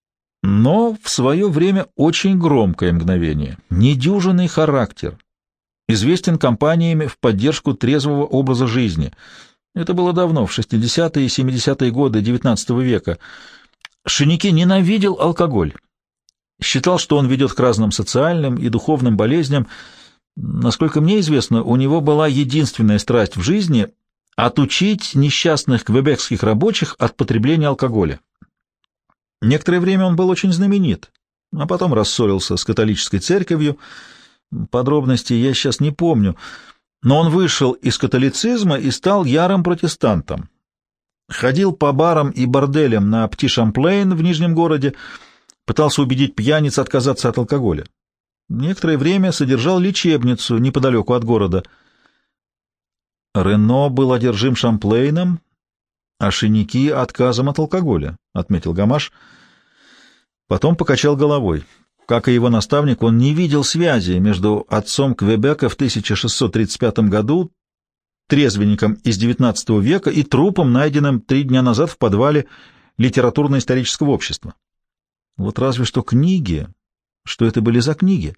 но в свое время очень громкое мгновение, недюжинный характер, известен кампаниями в поддержку трезвого образа жизни». Это было давно, в шестидесятые и семидесятые годы девятнадцатого века. Шиники ненавидел алкоголь. Считал, что он ведет к разным социальным и духовным болезням. Насколько мне известно, у него была единственная страсть в жизни — отучить несчастных квебекских рабочих от потребления алкоголя. Некоторое время он был очень знаменит, а потом рассорился с католической церковью. Подробностей я сейчас не помню, но он вышел из католицизма и стал ярым протестантом. Ходил по барам и борделям на Пти-Шамплейн в Нижнем городе, пытался убедить пьяниц отказаться от алкоголя. Некоторое время содержал лечебницу неподалеку от города. Рено был одержим Шамплейном ошейники отказом от алкоголя, — отметил Гамаш. Потом покачал головой. Как и его наставник, он не видел связи между отцом Квебека в тысяча шестьсот тридцать пятом году, трезвенником из девятнадцатого века, и трупом, найденным три дня назад в подвале литературно-исторического общества. Вот разве что книги. Что это были за книги?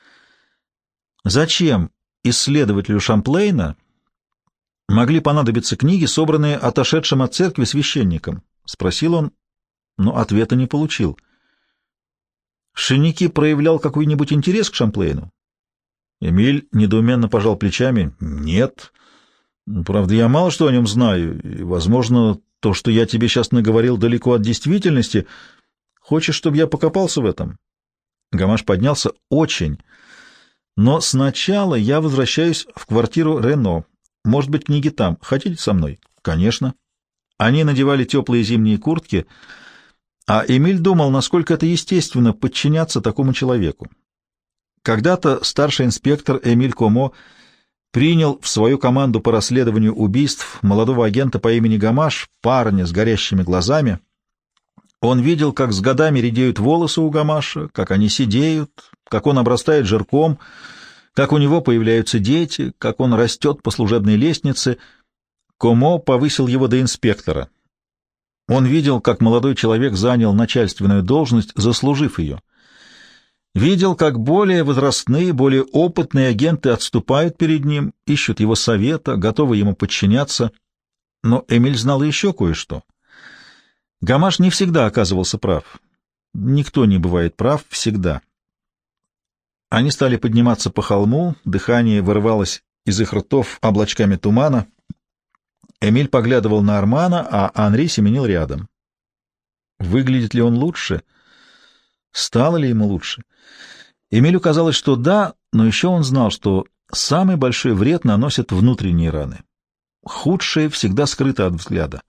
Зачем исследователю Шамплейна могли понадобиться книги, собранные отошедшим от церкви священником? — спросил он, но ответа не получил. Шиники проявлял какой-нибудь интерес к Шамплейну? Эмиль недоуменно пожал плечами. — Нет. Правда, я мало что о нем знаю, и, возможно, то, что я тебе сейчас наговорил, далеко от действительности. Хочешь, чтобы я покопался в этом? Гамаш поднялся. — Очень. Но сначала я возвращаюсь в квартиру Рено. Может быть, книги там. Хотите со мной? — Конечно. Они надевали теплые зимние куртки, а Эмиль думал, насколько это естественно подчиняться такому человеку. Когда-то старший инспектор Эмиль Комо принял в свою команду по расследованию убийств молодого агента по имени Гамаш, парня с горящими глазами. Он видел, как с годами редеют волосы у Гамаша, как они седеют, как он обрастает жирком, как у него появляются дети, как он растет по служебной лестнице. Комо повысил его до инспектора. Он видел, как молодой человек занял начальственную должность, заслужив ее. Видел, как более возрастные, более опытные агенты отступают перед ним, ищут его совета, готовы ему подчиняться. Но Эмиль знал еще кое-что. Гамаш не всегда оказывался прав. Никто не бывает прав всегда. Они стали подниматься по холму, дыхание вырывалось из их ртов облачками тумана. Эмиль поглядывал на Армана, а Анри семенил рядом. Выглядит ли он лучше? Стало ли ему лучше? Эмилю казалось, что да, но еще он знал, что самый большой вред наносят внутренние раны. Худшее всегда скрыто от взгляда.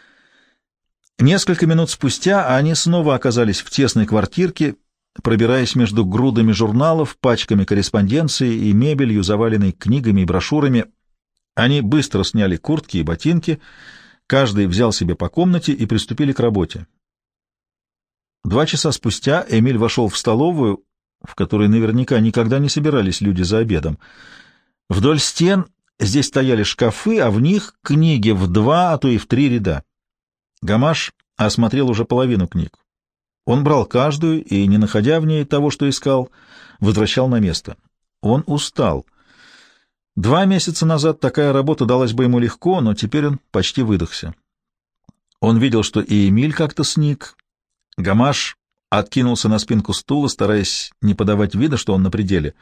Несколько минут спустя они снова оказались в тесной квартирке, пробираясь между грудами журналов, пачками корреспонденции и мебелью, заваленной книгами и брошюрами. Они быстро сняли куртки и ботинки, каждый взял себе по комнате и приступили к работе. Два часа спустя Эмиль вошел в столовую, в которой наверняка никогда не собирались люди за обедом. Вдоль стен здесь стояли шкафы, а в них книги в два, а то и в три ряда. Гамаш осмотрел уже половину книг. Он брал каждую и, не находя в ней того, что искал, возвращал на место. Он устал. Два месяца назад такая работа далась бы ему легко, но теперь он почти выдохся. Он видел, что и Эмиль как-то сник. Гамаш откинулся на спинку стула, стараясь не подавать вида, что он на пределе.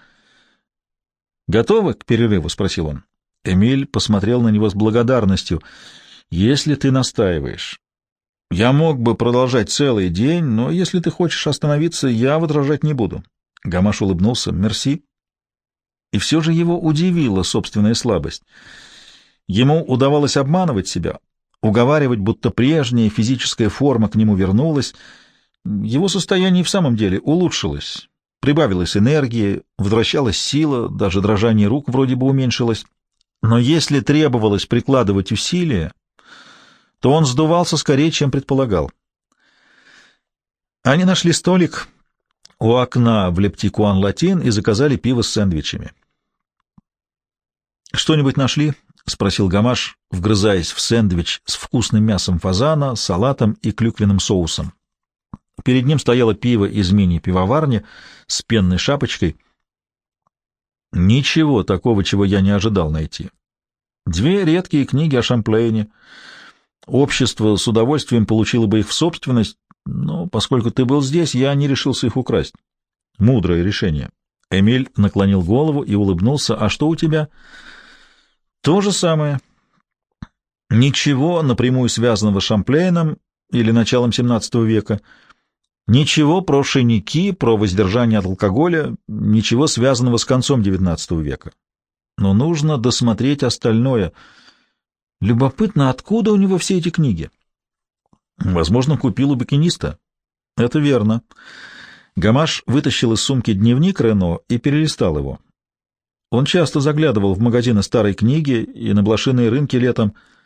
«Готовы к перерыву?» — спросил он. Эмиль посмотрел на него с благодарностью. «Если ты настаиваешь. Я мог бы продолжать целый день, но если ты хочешь остановиться, я возражать не буду». Гамаш улыбнулся. «Мерси». И все же его удивила собственная слабость. Ему удавалось обманывать себя, уговаривать, будто прежняя физическая форма к нему вернулась. Его состояние в самом деле улучшилось, прибавилась энергии, возвращалась сила, даже дрожание рук вроде бы уменьшилось. Но если требовалось прикладывать усилия, то он сдувался скорее, чем предполагал. Они нашли столик у окна в Лептикуан-Латин и заказали пиво с сэндвичами. «Что-нибудь нашли?» — спросил Гамаш, вгрызаясь в сэндвич с вкусным мясом фазана, салатом и клюквенным соусом. Перед ним стояло пиво из мини-пивоварни с пенной шапочкой. Ничего такого, чего я не ожидал найти. Две редкие книги о Шамплейне. Общество с удовольствием получило бы их в собственность, но поскольку ты был здесь, я не решился их украсть. Мудрое решение. Эмиль наклонил голову и улыбнулся. А что у тебя? То же самое. Ничего напрямую связанного с Шамплейном или началом семнадцатого века. Ничего про шейники, про воздержание от алкоголя, ничего связанного с концом девятнадцатого века. Но нужно досмотреть остальное. Любопытно, откуда у него все эти книги? Возможно, купил у букиниста. Это верно. Гамаш вытащил из сумки дневник Рено и перелистал его. Он часто заглядывал в магазины старой книги и на блошиные рынки летом.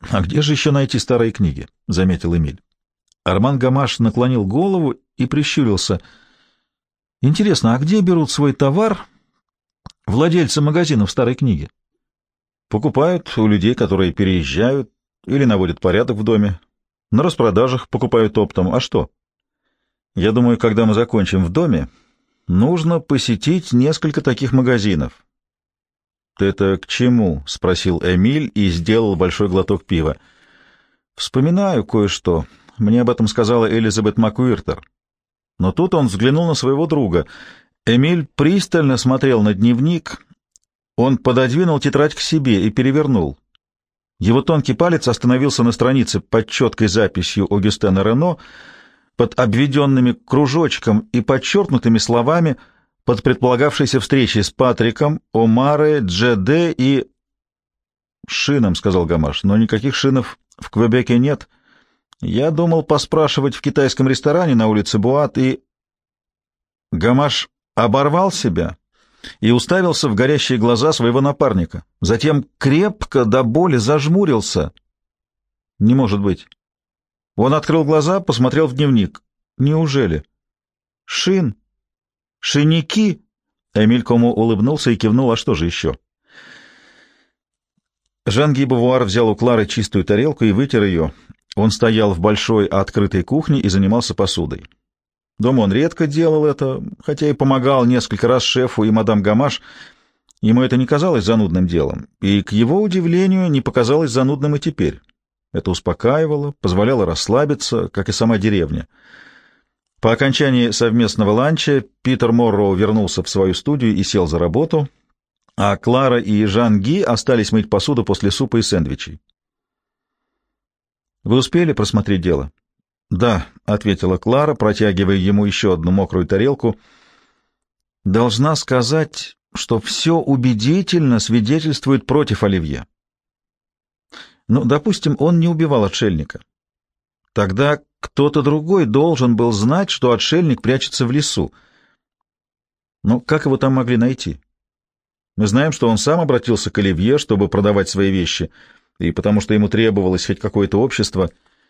А где же еще найти старые книги? — заметил Эмиль. Арман Гамаш наклонил голову и прищурился. — Интересно, а где берут свой товар владельцы магазинов старой книги? — Покупают у людей, которые переезжают или наводят порядок в доме. На распродажах покупают оптом. А что? Я думаю, когда мы закончим в доме, нужно посетить несколько таких магазинов. — Ты это к чему? — спросил Эмиль и сделал большой глоток пива. — Вспоминаю кое-что. Мне об этом сказала Элизабет Макуиртер. Но тут он взглянул на своего друга. Эмиль пристально смотрел на дневник. Он пододвинул тетрадь к себе и перевернул. Его тонкий палец остановился на странице под четкой записью Огюстена Рено, под обведенными кружочком и подчеркнутыми словами под предполагавшейся встречей с Патриком, Омаре, Джеде и... «Шином», — сказал Гамаш, — «но никаких шинов в Квебеке нет. Я думал поспрашивать в китайском ресторане на улице Буат и...» Гамаш оборвал себя и уставился в горящие глаза своего напарника. Затем крепко до боли зажмурился. «Не может быть». Он открыл глаза, посмотрел в дневник. «Неужели?» «Шин? Шиники?» Эмиль Комо улыбнулся и кивнул. «А что же еще?» Жан-Ги Бавуар взял у Клары чистую тарелку и вытер ее. Он стоял в большой открытой кухне и занимался посудой. Дома он редко делал это, хотя и помогал несколько раз шефу и мадам Гамаш. Ему это не казалось занудным делом, и, к его удивлению, не показалось занудным и теперь. Это успокаивало, позволяло расслабиться, как и сама деревня. По окончании совместного ланча Питер Морроу вернулся в свою студию и сел за работу, а Клара и Жан-Ги остались мыть посуду после супа и сэндвичей. «Вы успели просмотреть дело?» «Да», — ответила Клара, протягивая ему еще одну мокрую тарелку. «Должна сказать, что все убедительно свидетельствует против Оливье. Ну, допустим, он не убивал отшельника. Тогда кто-то другой должен был знать, что отшельник прячется в лесу. Но как его там могли найти? Мы знаем, что он сам обратился к Оливье, чтобы продавать свои вещи, и потому что ему требовалось хоть какое-то общество.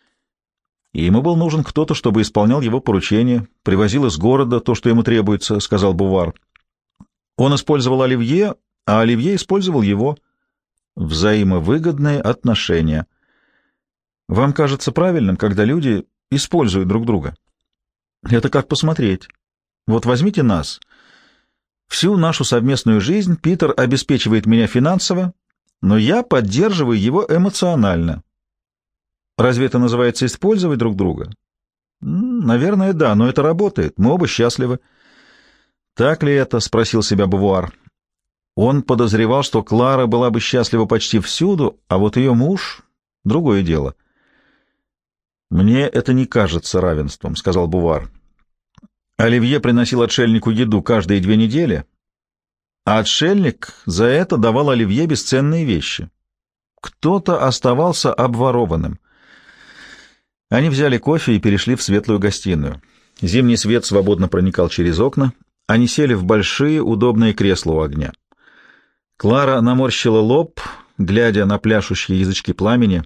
И ему был нужен кто-то, чтобы исполнял его поручения, привозил из города то, что ему требуется, — сказал Бувар. Он использовал Оливье, а Оливье использовал его. Взаимовыгодные отношения. Вам кажется правильным, когда люди используют друг друга? Это как посмотреть. Вот возьмите нас. Всю нашу совместную жизнь Питер обеспечивает меня финансово, но я поддерживаю его эмоционально. Разве это называется использовать друг друга? Наверное, да, но это работает. Мы оба счастливы. Так ли это? — спросил себя Бавуар. Он подозревал, что Клара была бы счастлива почти всюду, а вот ее муж — другое дело. «Мне это не кажется равенством», — сказал Бувар. Оливье приносил отшельнику еду каждые две недели, а отшельник за это давал Оливье бесценные вещи. Кто-то оставался обворованным. Они взяли кофе и перешли в светлую гостиную. Зимний свет свободно проникал через окна. Они сели в большие удобные кресла у огня. Клара наморщила лоб, глядя на пляшущие язычки пламени.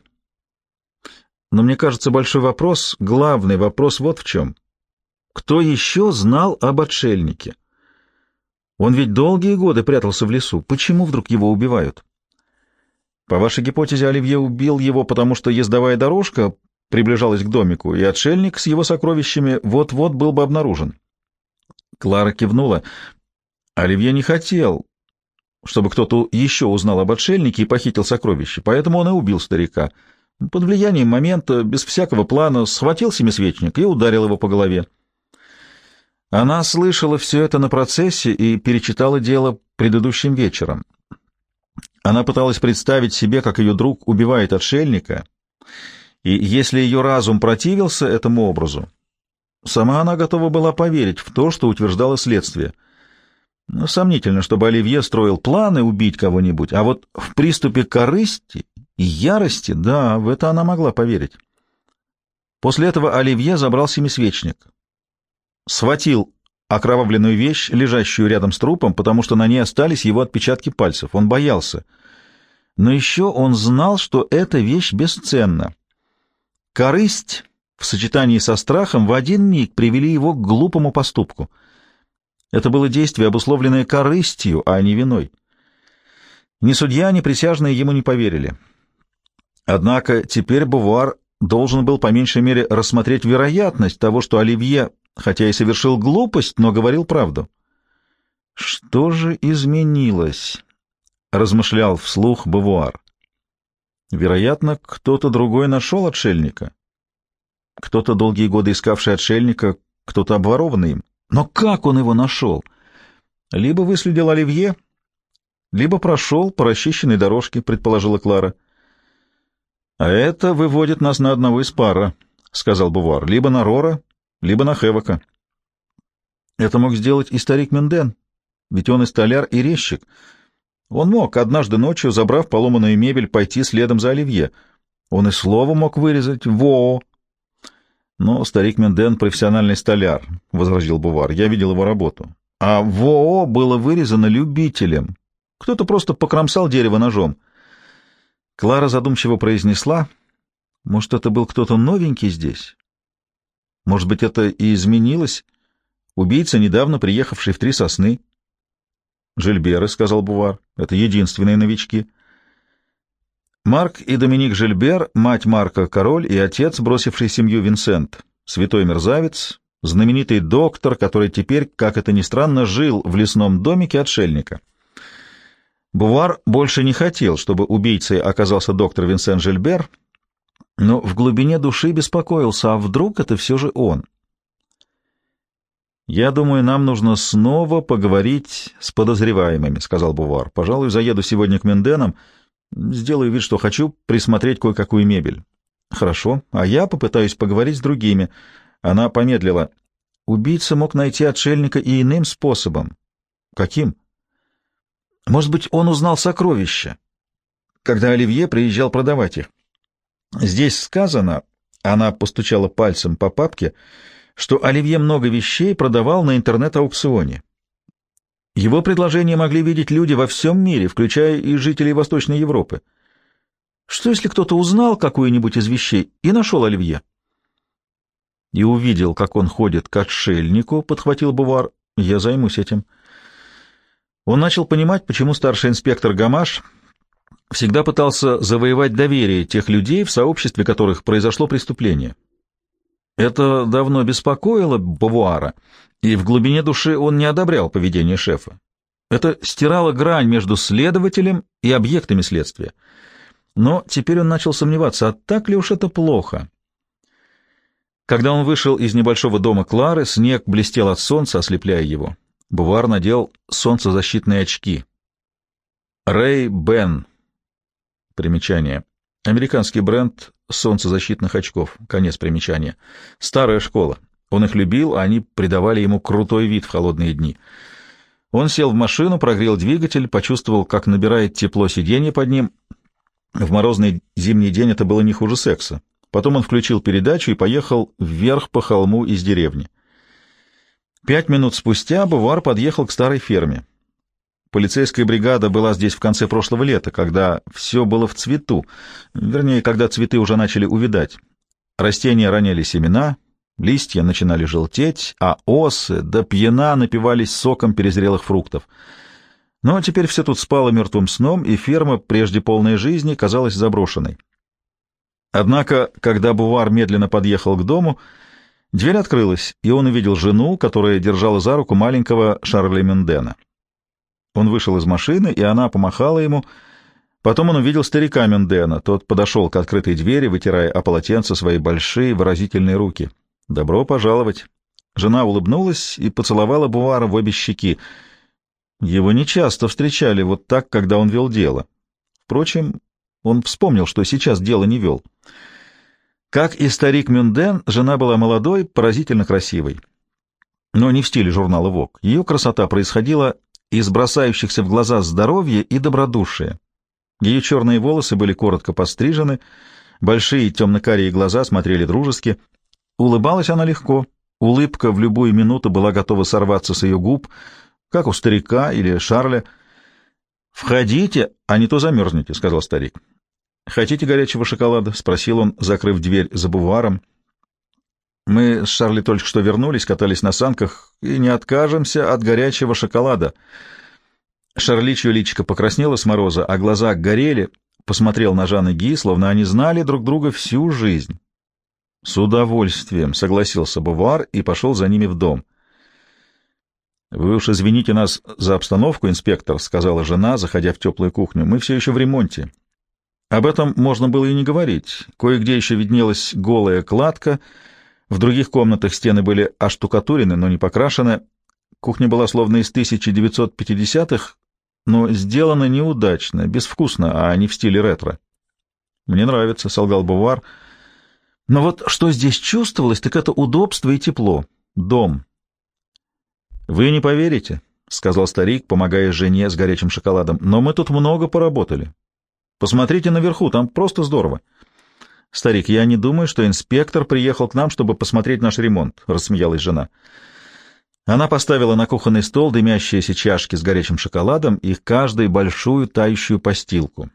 Но мне кажется, большой вопрос, главный вопрос вот в чем. Кто еще знал об отшельнике? Он ведь долгие годы прятался в лесу. Почему вдруг его убивают? По вашей гипотезе, Оливье убил его, потому что ездовая дорожка приближалась к домику, и отшельник с его сокровищами вот-вот был бы обнаружен. Клара кивнула. Оливье не хотел, чтобы кто-то еще узнал об отшельнике и похитил сокровища, поэтому он и убил старика. Под влиянием момента, без всякого плана, схватил семисвечник и ударил его по голове. Она слышала все это на процессе и перечитала дело предыдущим вечером. Она пыталась представить себе, как ее друг убивает отшельника, и если ее разум противился этому образу, сама она готова была поверить в то, что утверждало следствие. Но сомнительно, чтобы Оливье строил планы убить кого-нибудь, а вот в приступе корысти и ярости, да, в это она могла поверить. После этого Оливье забрал семисвечник, схватил окровавленную вещь, лежащую рядом с трупом, потому что на ней остались его отпечатки пальцев. Он боялся. Но еще он знал, что эта вещь бесценна. Корысть в сочетании со страхом в один миг привели его к глупому поступку. Это было действие, обусловленное корыстью, а не виной. Ни судья, ни присяжные ему не поверили. Однако теперь Бувуар должен был по меньшей мере рассмотреть вероятность того, что Оливье, хотя и совершил глупость, но говорил правду. «Что же изменилось?» — размышлял вслух Бувуар. «Вероятно, кто-то другой нашел отшельника. Кто-то, долгие годы искавший отшельника, кто-то обворованный им. Но как он его нашел? Либо выследил Оливье, либо прошел по расчищенной дорожке», — предположила Клара. «А это выводит нас на одного из пара», — сказал Бувуар, — «либо на Рора, либо на Хевока». Это мог сделать и старик Менден, ведь он и столяр, и резчик. Он мог однажды ночью, забрав поломанную мебель, пойти следом за Оливье. Он и слово мог вырезать «во». «Но старик Менден — профессиональный столяр», — возразил Бувуар. «Я видел его работу. А «во» было вырезано любителем. Кто-то просто покромсал дерево ножом». Клара задумчиво произнесла: «Может, это был кто-то новенький здесь? Может быть, это и изменилось? Убийца, недавно приехавший в Три Сосны». «Жильберы», — сказал Бувуар, — «это единственные новички». Марк и Доминик Жильбер, мать Марка — король, и отец, бросивший семью, Винсент, святой мерзавец, знаменитый доктор, который теперь, как это ни странно, жил в лесном домике отшельника. Бувуар больше не хотел, чтобы убийцей оказался доктор Винсент Жильбер, но в глубине души беспокоился, а вдруг это все же он. «Я думаю, нам нужно снова поговорить с подозреваемыми», — сказал Бувуар. «Пожалуй, заеду сегодня к Менденам, сделаю вид, что хочу присмотреть кое-какую мебель». «Хорошо, а я попытаюсь поговорить с другими». Она помедлила. «Убийца мог найти отшельника и иным способом». «Каким?» «Может быть, он узнал сокровища, когда Оливье приезжал продавать их. Здесь сказано...» — она постучала пальцем по папке — что Оливье много вещей продавал на интернет-аукционе. Его предложения могли видеть люди во всем мире, включая и жителей Восточной Европы. Что, если кто-то узнал какую-нибудь из вещей и нашел Оливье? И увидел, как он ходит к отшельнику, — подхватил Бувуар, — я займусь этим. Он начал понимать, почему старший инспектор Гамаш всегда пытался завоевать доверие тех людей, в сообществе которых произошло преступление. Это давно беспокоило Бувуара, и в глубине души он не одобрял поведение шефа. Это стирало грань между следователем и объектами следствия. Но теперь он начал сомневаться, а так ли уж это плохо? Когда он вышел из небольшого дома Клары, снег блестел от солнца, ослепляя его. Бувуар надел солнцезащитные очки. Ray-Ban. Примечание. Американский бренд солнцезащитных очков. Конец примечания. Старая школа. Он их любил, а они придавали ему крутой вид в холодные дни. Он сел в машину, прогрел двигатель, почувствовал, как набирает тепло сиденье под ним. В морозный зимний день это было не хуже секса. Потом он включил передачу и поехал вверх по холму из деревни. Пять минут спустя Бувуар подъехал к старой ферме. Полицейская бригада была здесь в конце прошлого лета, когда все было в цвету, вернее, когда цветы уже начали увядать. Растения роняли семена, листья начинали желтеть, а осы до пьяна напивались соком перезрелых фруктов. Но теперь все тут спало мертвым сном, и ферма, прежде полной жизни, казалась заброшенной. Однако, когда Бувуар медленно подъехал к дому, дверь открылась, и он увидел жену, которая держала за руку маленького Шарля Мендена. Он вышел из машины, и она помахала ему. Потом он увидел старика Мендена. Тот подошел к открытой двери, вытирая о полотенце свои большие выразительные руки. «Добро пожаловать!» Жена улыбнулась и поцеловала Бувуара в обе щеки. Его нечасто встречали вот так, когда он вел дело. Впрочем, он вспомнил, что сейчас дело не вел. Как и старик Менден, жена была молодой, поразительно красивой. Но не в стиле журнала «Вог». Ее красота происходила из бросающихся в глаза здоровья и добродушия. Ее черные волосы были коротко пострижены, большие темно-карие глаза смотрели дружески. Улыбалась она легко, улыбка в любую минуту была готова сорваться с ее губ, как у старика или Шарля. «Входите, а не то замерзнете», — сказал старик. «Хотите горячего шоколада?» — спросил он, закрыв дверь за буваром. «Мы с Шарли только что вернулись, катались на санках, и не откажемся от горячего шоколада». Шарли, чье личико покраснело с мороза, а глаза горели, посмотрел на Жан и Ги, словно они знали друг друга всю жизнь. «С удовольствием», — согласился бувар и пошел за ними в дом. «Вы уж извините нас за обстановку, инспектор», — сказала жена, заходя в теплую кухню. «Мы все еще в ремонте». Об этом можно было и не говорить. Кое-где еще виднелась голая кладка, в других комнатах стены были оштукатурены, но не покрашены. Кухня была словно из тысяча девятьсот пятидесятых, но сделана неудачно, безвкусно, а не в стиле ретро. «Мне нравится», — солгал бувар. «Но вот что здесь чувствовалось, так это удобство и тепло. Дом». «Вы не поверите», — сказал старик, помогая жене с горячим шоколадом, — «но мы тут много поработали. Посмотрите наверху, там просто здорово». «Старик, я не думаю, что инспектор приехал к нам, чтобы посмотреть наш ремонт», — рассмеялась жена. Она поставила на кухонный стол дымящиеся чашки с горячим шоколадом и каждой большую тающую постилку.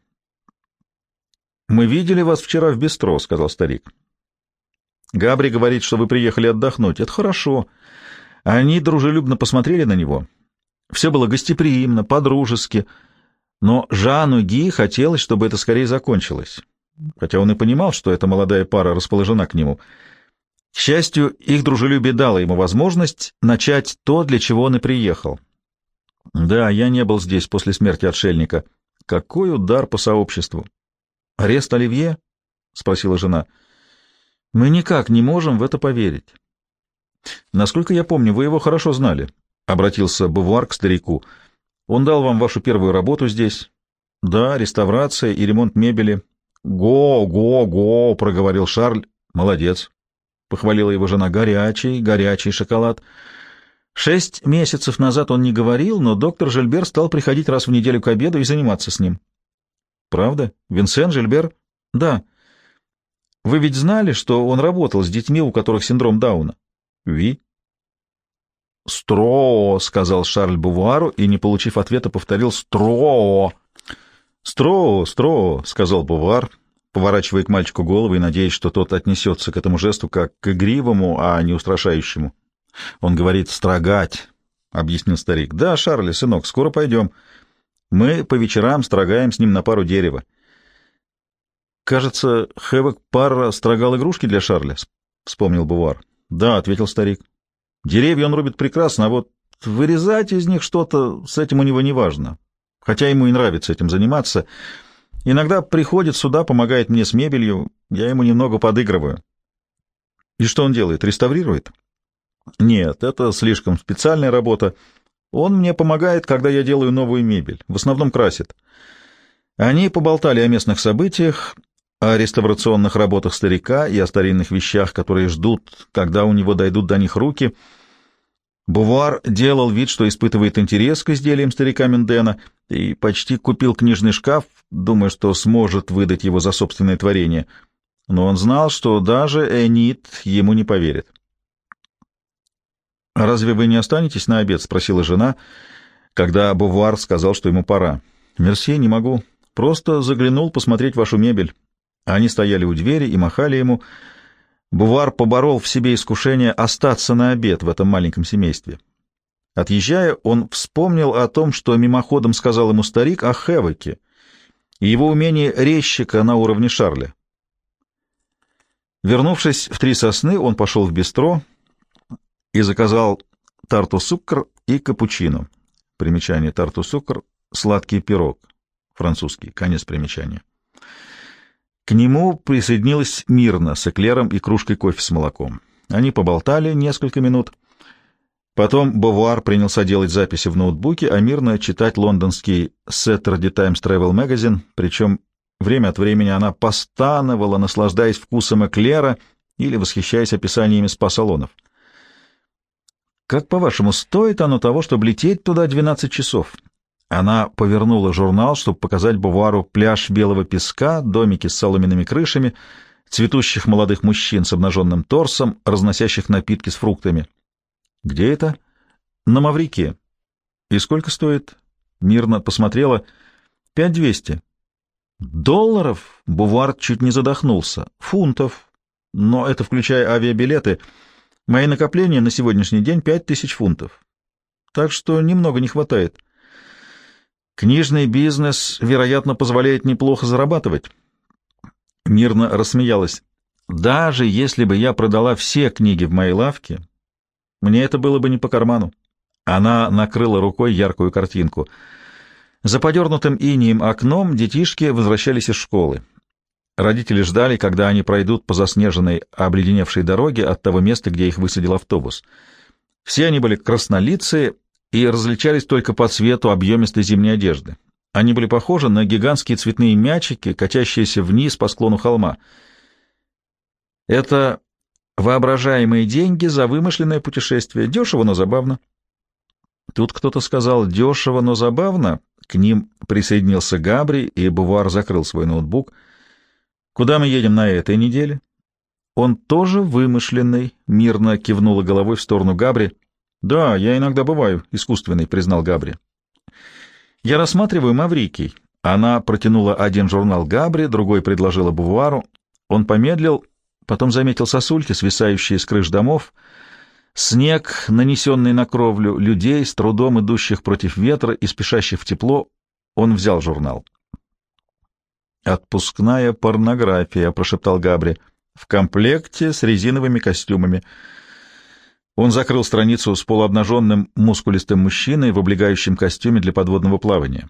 «Мы видели вас вчера в бистро», — сказал старик. «Габри говорит, что вы приехали отдохнуть. Это хорошо». Они дружелюбно посмотрели на него. Все было гостеприимно, по-дружески, но Жану Ги хотелось, чтобы это скорее закончилось, хотя он и понимал, что эта молодая пара расположена к нему. К счастью, их дружелюбие дало ему возможность начать то, для чего он и приехал. «Да, я не был здесь после смерти отшельника. Какой удар по сообществу!» «Арест Оливье?» — спросила жена. «Мы никак не можем в это поверить». «Насколько я помню, вы его хорошо знали», — обратился бувар к старику. «Он дал вам вашу первую работу здесь?» «Да, реставрация и ремонт мебели». «Го, го, го», — проговорил Шарль. «Молодец», — похвалила его жена. «Горячий, горячий шоколад». Шесть месяцев назад он не говорил, но доктор Жильбер стал приходить раз в неделю к обеду и заниматься с ним. «Правда? Винсент Жильбер?» «Да». «Вы ведь знали, что он работал с детьми, у которых синдром Дауна?» «Ви». «Стро», — сказал Шарль бувуару и, не получив ответа, повторил «Стро». «Стро, стро», — сказал бувуар, поворачивая к мальчику голову и надеясь, что тот отнесется к этому жесту как к игривому, а не устрашающему. «Он говорит «строгать», — объяснил старик. «Да, Шарль, сынок, скоро пойдем. Мы по вечерам строгаем с ним на пару дерева». «Кажется, Хэвок Парра строгал игрушки для Шарля», — вспомнил бувуар. «Да», — ответил старик. «Деревья он рубит прекрасно, а вот вырезать из них что-то с этим у него не важно, хотя ему и нравится этим заниматься. Иногда приходит сюда, помогает мне с мебелью, я ему немного подыгрываю». «И что он делает? Реставрирует?» «Нет, это слишком специальная работа. Он мне помогает, когда я делаю новую мебель, в основном красит». Они поболтали о местных событиях, о реставрационных работах старика и о старинных вещах, которые ждут, когда у него дойдут до них руки. Бувуар делал вид, что испытывает интерес к изделиям старика Мендена, и почти купил книжный шкаф, думая, что сможет выдать его за собственное творение. Но он знал, что даже Энит ему не поверит. «Разве вы не останетесь на обед?» — спросила жена, когда Бувуар сказал, что ему пора. «Мерси, не могу. Просто заглянул посмотреть вашу мебель». Они стояли у двери и махали ему. Бувуар поборол в себе искушение остаться на обед в этом маленьком семействе. Отъезжая, он вспомнил о том, что мимоходом сказал ему старик о Хэвоке и его умении резчика на уровне Шарля. Вернувшись в Три Сосны, он пошел в бистро и заказал тарту-сукр и капучино. Примечание: тарту-сукр — сладкий пирог, французский, конец примечания. К нему присоединилась Мирна с эклером и кружкой кофе с молоком. Они поболтали несколько минут. Потом Бувуар принялся делать записи в ноутбуке, а Мирна читать лондонский Saturday Times Travel Magazine, причем время от времени она постановала, наслаждаясь вкусом эклера или восхищаясь описаниями спа-салонов. «Как, по-вашему, стоит оно того, чтобы лететь туда двенадцать часов?» Она повернула журнал, чтобы показать Бувуару пляж белого песка, домики с соломенными крышами, цветущих молодых мужчин с обнаженным торсом, разносящих напитки с фруктами. «Где это?» «На Маврике». «И сколько стоит?» Мирна посмотрела. Пять двести. Долларов? Бувар чуть не задохнулся. Фунтов. Но это включая авиабилеты. Мои накопления на сегодняшний день пять тысяч фунтов. Так что немного не хватает. Книжный бизнес, вероятно, позволяет неплохо зарабатывать. Мирно рассмеялась. Даже если бы я продала все книги в моей лавке, мне это было бы не по карману. Она накрыла рукой яркую картинку. За подернутым инеем окном детишки возвращались из школы. Родители ждали, когда они пройдут по заснеженной, обледеневшей дороге от того места, где их высадил автобус. Все они были краснолицые и различались только по цвету объемистой зимней одежды. Они были похожи на гигантские цветные мячики, катящиеся вниз по склону холма. Это воображаемые деньги за вымышленное путешествие. Дешево, но забавно. Тут кто-то сказал «дешево, но забавно». К ним присоединился Габри, и Бувар закрыл свой ноутбук. «Куда мы едем на этой неделе?» «Он тоже вымышленный», — мирно кивнула головой в сторону Габри. «Да, я иногда бываю искусственный», — признал Габри. «Я рассматриваю Маврикий». Она протянула один журнал Габри, другой предложила Бувару. Он помедлил, потом заметил сосульки, свисающие с крыш домов, снег, нанесенный на кровлю, людей, с трудом идущих против ветра и спешащих в тепло. Он взял журнал. «Отпускная порнография», — прошептал Габри, — «в комплекте с резиновыми костюмами». Он закрыл страницу с полуобнаженным мускулистым мужчиной в облегающем костюме для подводного плавания.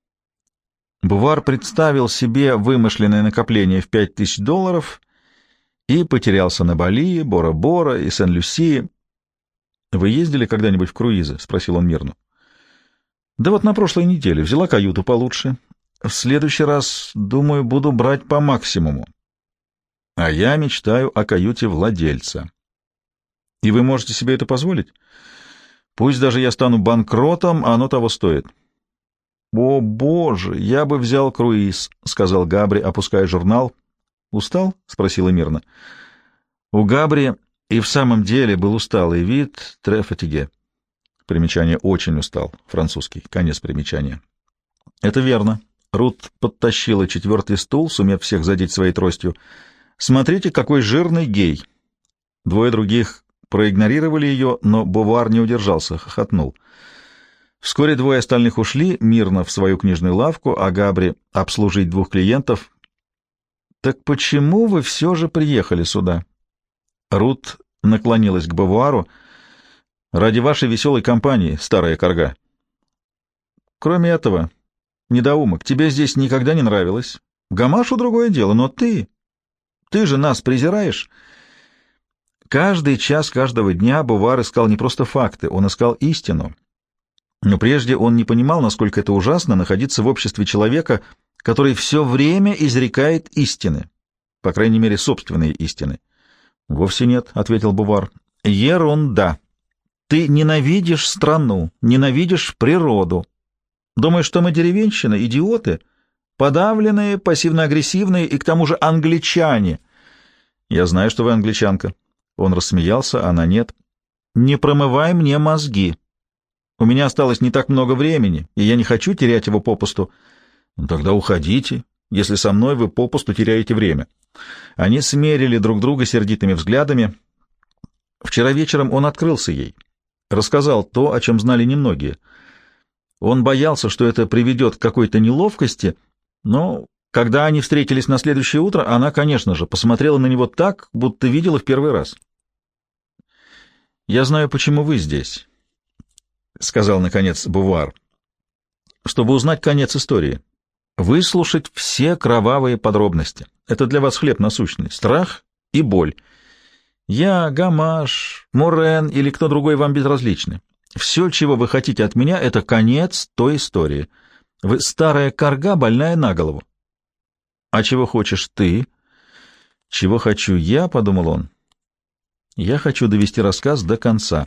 Бувар представил себе вымышленное накопление в пять тысяч долларов и потерялся на Бали, Бора-Бора и Сен-Люсии. «Вы ездили когда-нибудь в круизы?» — спросил он мирно. «Да вот на прошлой неделе. Взяла каюту получше. В следующий раз, думаю, буду брать по максимуму. А я мечтаю о каюте владельца. И вы можете себе это позволить? Пусть даже я стану банкротом, а оно того стоит». «О, боже, я бы взял круиз», — сказал Габри, опуская журнал. «Устал?» — спросила мирно. У Габри и в самом деле был усталый вид, трефатиге. Примечание «очень устал», французский, конец примечания. «Это верно». Рут подтащила четвертый стул, сумев всех задеть своей тростью. «Смотрите, какой жирный гей!» Двое других проигнорировали ее, но Бувар не удержался, хохотнул. Вскоре двое остальных ушли мирно в свою книжную лавку, а Габри — обслужить двух клиентов. «Так почему вы все же приехали сюда?» Рут наклонилась к Бувару. «Ради вашей веселой компании, старая корга». «Кроме этого, недоумок, тебе здесь никогда не нравилось. Гамашу другое дело, но ты... Ты же нас презираешь». Каждый час каждого дня Бувар искал не просто факты, он искал истину. Но прежде он не понимал, насколько это ужасно находиться в обществе человека, который все время изрекает истины, по крайней мере, собственные истины. «Вовсе нет», — ответил Бувар. «Ерунда. Ты ненавидишь страну, ненавидишь природу. Думаешь, что мы деревенщина, идиоты, подавленные, пассивно-агрессивные и к тому же англичане». «Я знаю, что вы англичанка». Он рассмеялся, она нет. «Не промывай мне мозги. У меня осталось не так много времени, и я не хочу терять его попусту». «Ну, тогда уходите, если со мной вы попусту теряете время». Они смерили друг друга сердитыми взглядами. Вчера вечером он открылся ей, рассказал то, о чем знали немногие. Он боялся, что это приведет к какой-то неловкости, но когда они встретились на следующее утро, она, конечно же, посмотрела на него так, будто видела в первый раз. «Я знаю, почему вы здесь», — сказал, наконец, Бувар, — «чтобы узнать конец истории, выслушать все кровавые подробности. Это для вас хлеб насущный, страх и боль. Я, Гамаш, Морен или кто другой вам безразличны. Все, чего вы хотите от меня, — это конец той истории. Вы старая корга, больная на голову». «А чего хочешь ты?» «Чего хочу я?» — подумал он. «Я хочу довести рассказ до конца».